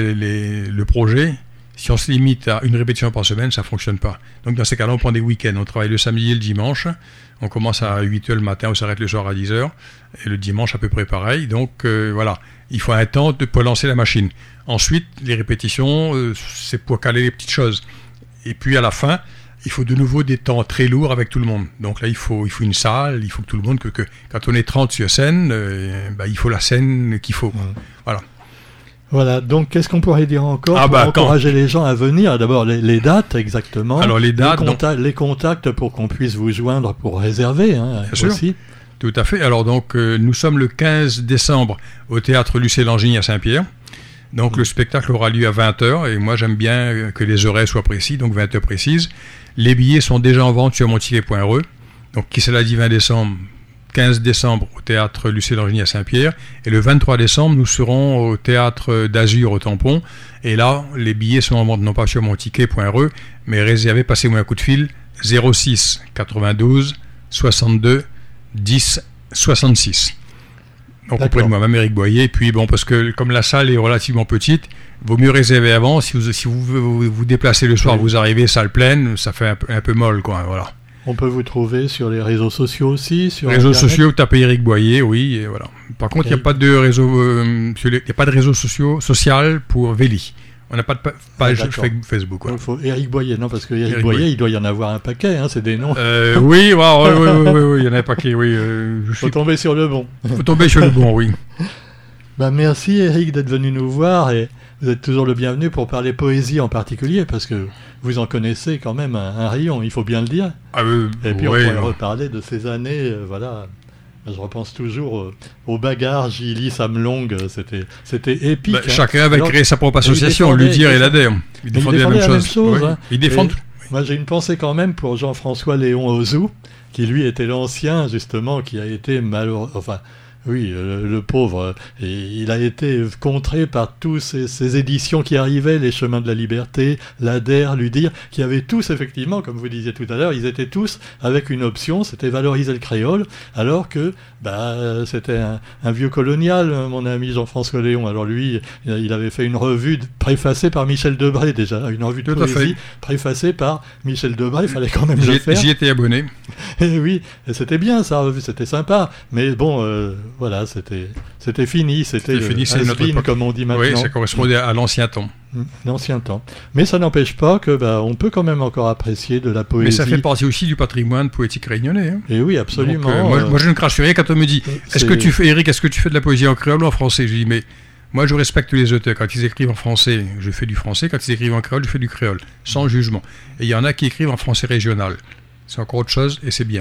le projet, si on se limite à une répétition par semaine, ça ne fonctionne pas. Donc dans ces cas-là, on prend des week-ends. On travaille le samedi et le dimanche. On commence à 8h le matin, on s'arrête le soir à 10h. Et le dimanche, à peu près pareil. Donc voilà, il faut un temps pour lancer la machine. Ensuite, les répétitions, c'est pour caler les petites choses. Et puis à la fin, il faut de nouveau des temps très lourds avec tout le monde. Donc là, il faut une salle, il faut que tout le monde... que quand on est 30 sur scène, il faut la scène qu'il faut. Voilà. Voilà, donc qu'est-ce qu'on pourrait dire encore pour encourager les gens à venir? D'abord, les dates, exactement. Alors, les dates... Les contacts pour qu'on puisse vous joindre pour réserver, bien sûr. Aussi. Tout à fait. Alors, donc, nous sommes le 15 décembre au Théâtre Lucé-Langiny à Saint-Pierre. Donc, le spectacle aura lieu à 20h. Et moi, j'aime bien que les horaires soient précis, donc 20h précises. Les billets sont déjà en vente sur monticket.re. Donc, qui cela dit 20 décembre 15 décembre au Théâtre Lucé-Langiny à Saint-Pierre. Et le 23 décembre, nous serons au Théâtre d'Azur au Tampon. Et là, les billets sont en vente non pas sur monticket.re, mais réservez, passez-moi un coup de fil, 06 92 62 10 66. Donc auprès de moi-même, Éric Boyer. Et puis parce que comme la salle est relativement petite, il vaut mieux réserver avant. Si vous déplacez le soir, vous arrivez salle pleine, ça fait un peu molle, quoi. Voilà. On peut vous trouver sur les réseaux sociaux aussi, sur réseaux sociaux, tapez Éric Boyer, oui, et voilà. Par contre, il n'y a pas de réseau, social pour Véli. On n'a pas de page d'accord. Facebook. Quoi. Donc, faut Éric Boyer, non, parce que Éric Éric Boyer, Boyer. il doit y en avoir un paquet, hein, c'est des noms. Oui, il y en a pas qui. Oui, Faut tomber sur le bon. Faut tomber sur le bon, oui. Bah, merci Éric d'être venu nous voir et vous êtes toujours le bienvenu pour parler poésie en particulier parce que vous en connaissez quand même un rayon, il faut bien le dire. Ah, Et puis ouais, on pourrait reparler de ces années, voilà. Je repense toujours aux bagarres, Gilly, Sam Long, c'était épique. Bah, hein. chacun avait Alors, créé sa propre il association, défendait- Ludir et l'ADER. Ils Mais défendaient la même chose. hein. Ils défendent. Moi, j'ai une pensée quand même pour Jean-François Léon Ozou, qui lui était l'ancien, justement, qui a été malheureux. Enfin, oui, le pauvre. Et il a été contré par tous ces éditions qui arrivaient, Les Chemins de la Liberté, l'ADER, Ludir, qui avaient tous, effectivement, comme vous disiez tout à l'heure, ils étaient tous avec une option, c'était valoriser le créole, alors que c'était un vieux colonial, mon ami Jean-François Léon. Alors lui, il avait fait une revue préfacée par Michel Debré, déjà, une revue de Tout à poésie fait. préfacée par Michel Debré, il fallait quand même le faire. J'y étais abonné. Et oui, et c'était bien sa revue, c'était sympa, mais bon, voilà, c'était fini, c'était fini, c'est notre has-been, époque. comme on dit maintenant. Oui, ça correspondait à l'ancien temps. L'ancien temps. Mais ça n'empêche pas que on peut quand même encore apprécier de la poésie. Mais ça fait partie aussi du patrimoine poétique réunionnais. Hein. Et oui, absolument. Donc, moi, je ne crache sur rien quand on me dit c'est- Eric, est-ce que tu fais de la poésie en créole ou en français? Je dis, mais moi, je respecte les auteurs. Quand ils écrivent en français, je fais du français. Quand ils écrivent en créole, je fais du créole, sans jugement. Et il y en a qui écrivent en français régional. C'est encore autre chose et c'est bien.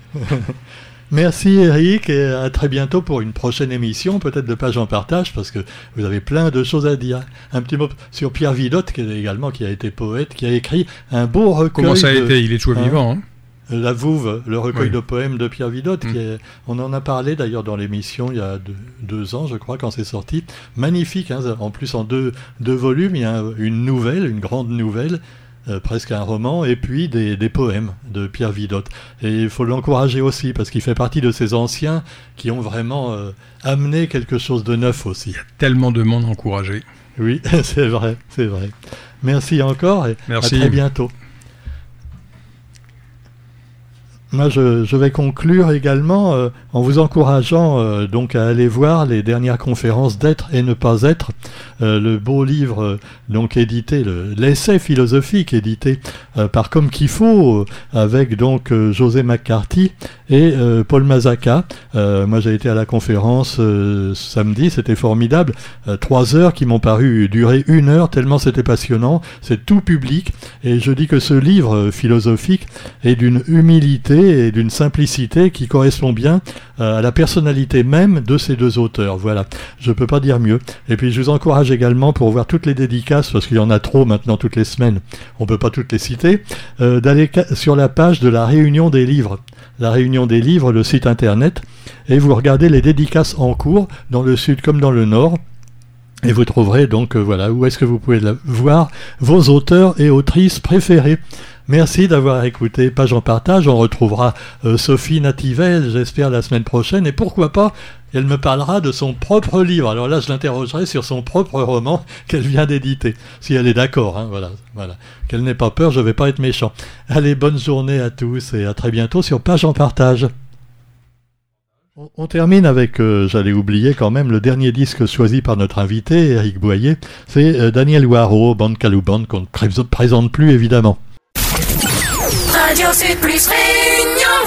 Merci Eric et à très bientôt pour une prochaine émission, peut-être de Page en Partage, parce que vous avez plein de choses à dire. Un petit mot sur Pierre Vidotte, qui a été poète, qui a écrit un beau recueil. Comment ça a été? Il est toujours vivant. Hein. La Vouve, le recueil Oui. de poèmes de Pierre Vidotte, on en a parlé d'ailleurs dans l'émission il y a deux ans, je crois, quand c'est sorti. Magnifique, hein, en plus en deux volumes, il y a une grande nouvelle, presque un roman, et puis des poèmes de Pierre Vidotte. Et il faut l'encourager aussi, parce qu'il fait partie de ces anciens qui ont vraiment amené quelque chose de neuf aussi. Tellement de monde encouragé. Oui, c'est vrai. Merci encore et Merci. à très bientôt. Moi, je vais conclure également en vous encourageant donc à aller voir les dernières conférences d'être et ne pas être, le beau livre donc édité, l'essai philosophique édité par Comme qu'il faut, avec donc José McCarthy et Paul Mazzacca. Moi, j'ai été à la conférence samedi, c'était formidable. 3 heures qui m'ont paru durer 1 heure, tellement c'était passionnant. C'est tout public. Et je dis que ce livre philosophique est d'une humilité et d'une simplicité qui correspond bien à la personnalité même de ces deux auteurs. Voilà, je peux pas dire mieux. Et puis je vous encourage également, pour voir toutes les dédicaces, parce qu'il y en a trop maintenant toutes les semaines, on peut pas toutes les citer, d'aller sur la page de la Réunion des livres. La Réunion des livres, le site internet, et vous regardez les dédicaces en cours, dans le sud comme dans le nord. Et vous trouverez donc, voilà, où est-ce que vous pouvez voir vos auteurs et autrices préférés. Merci d'avoir écouté Page en Partage. On retrouvera Sophie Nativel, j'espère, la semaine prochaine. Et pourquoi pas, elle me parlera de son propre livre. Alors là, je l'interrogerai sur son propre roman qu'elle vient d'éditer. Si elle est d'accord, hein, voilà. Qu'elle n'ait pas peur, je ne vais pas être méchant. Allez, bonne journée à tous et à très bientôt sur Page en Partage. On termine avec, j'allais oublier quand même, le dernier disque choisi par notre invité, Éric Boyer. C'est Daniel Waro, Band Calouban, qu'on ne présente plus évidemment. Radio Sud Plus Réunion.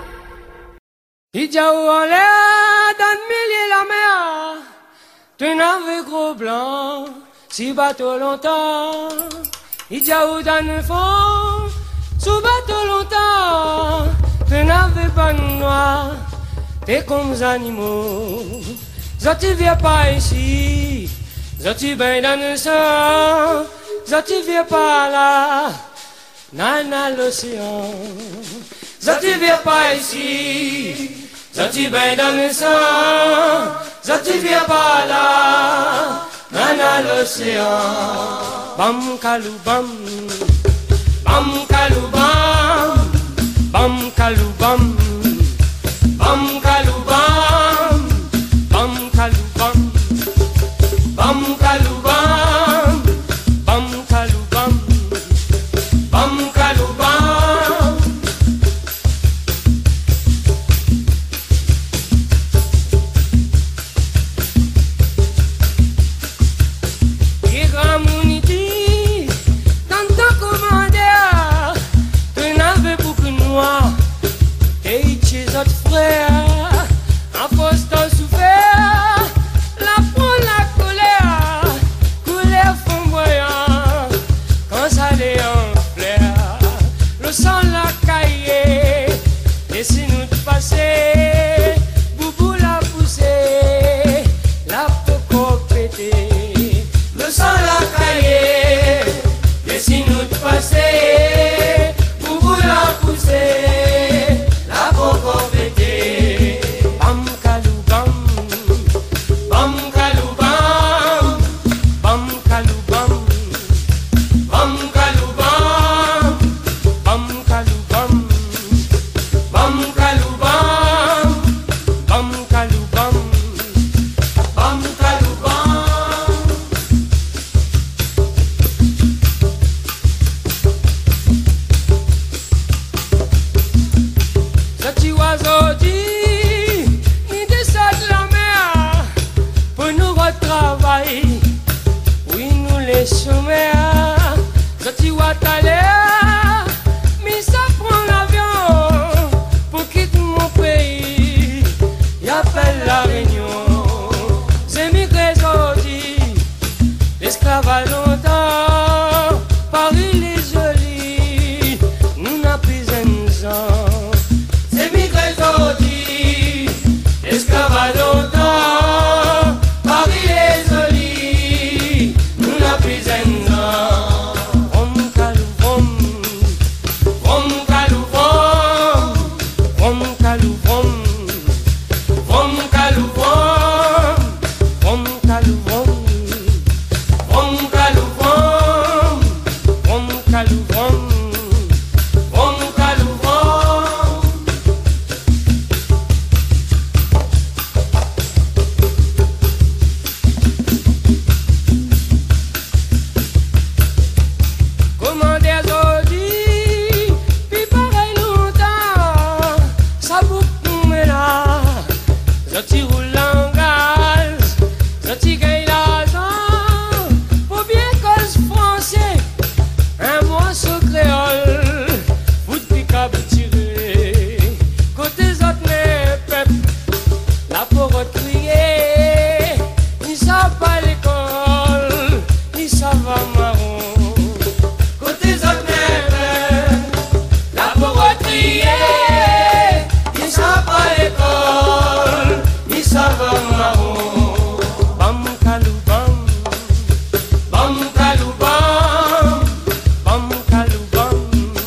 Idjaou en l'air, dans milliers la mer. Tu n'avais gros blanc, si bateau longtemps. Idjaou dans le fond, sous bateau longtemps. Tu n'avais pas de noir, t'es comme les animaux. Ça tu viens pas ici, ça tu viens dans le sang. Ça tu viens pas là. Nana l'océan, ça tu viens pas ici, ça tu baignes dans le sang, ça tu viens pas là, nana l'océan. Bam kalou bam, bam kalou bam, bam kalou bam, bam kalou bam, bam kalou bam, bam kalou bam, bam kalou bam. Bam Kalouban. Grand mouni appelle la Réunion. C'est migré aujourd'hui, l'esclavage longtemps. Paris les jolis, nous n'a plus un sang. C'est migré aujourd'hui, l'esclavage longtemps. Paris les jolis, nous n'a plus un sang. Vom kalou vom, vom kalou vom, vom kalou vom, vom kalou vom, vom kalou vom, vom kalou vom, vom kalou vom, vom kalou vom. Comment des aujourd'hui, puis pareil longtemps, ça beaucoup me là. Je roule en gaz, je gagne l'argent, pour bien cause français, un morceau créole, fout pick-up tiré, côté autres les peuples, la pauvre crier, ils savent pas l'école, ils savent pas marron. Côté autres les peuples, la pauvre crier, ils savent pas l'école, ils savent pas marron. Bam kalou bam, bam kalou bam, bam kalou bam,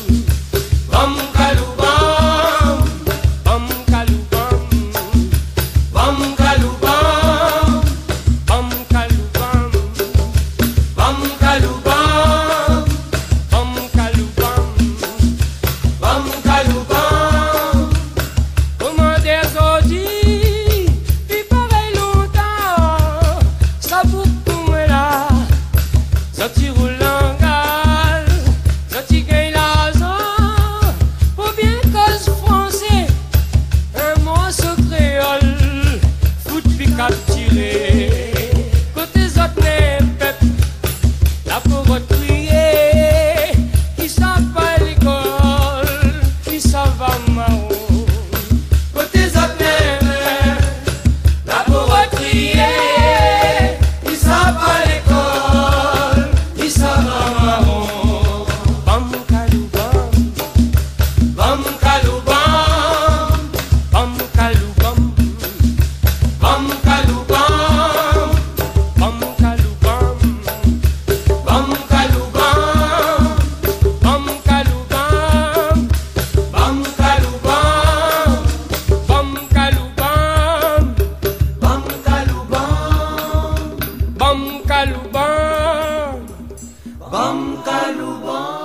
bam kalou bam, bam kalou bam, bam kalou bam, bam kalou bam, bam kalou bam, bam kalou bam, bam kalou bam. Comment des aujourd'hui, puis pareil longtemps, ça beaucoup me là. Je roule en gaz, je gagne l'argent, pour bien cause français, un morceau créole, fout pick-up tiré, côté autres les peuples, la pauvre crier, ils savent pas l'école, ils savent pas marron. Côté autres les peuples, la pauvre crier, ils savent pas l'école, ils savent pas marron. Bam kalou bam, bam kalou bam, bam kalou bam, bam kalou bam, bam kalou bam, bam kalou bam, bam kalou bam, bam kalou bam, bam kalou bam, bam kalou bam, bam kalou bam, bam kalou bam.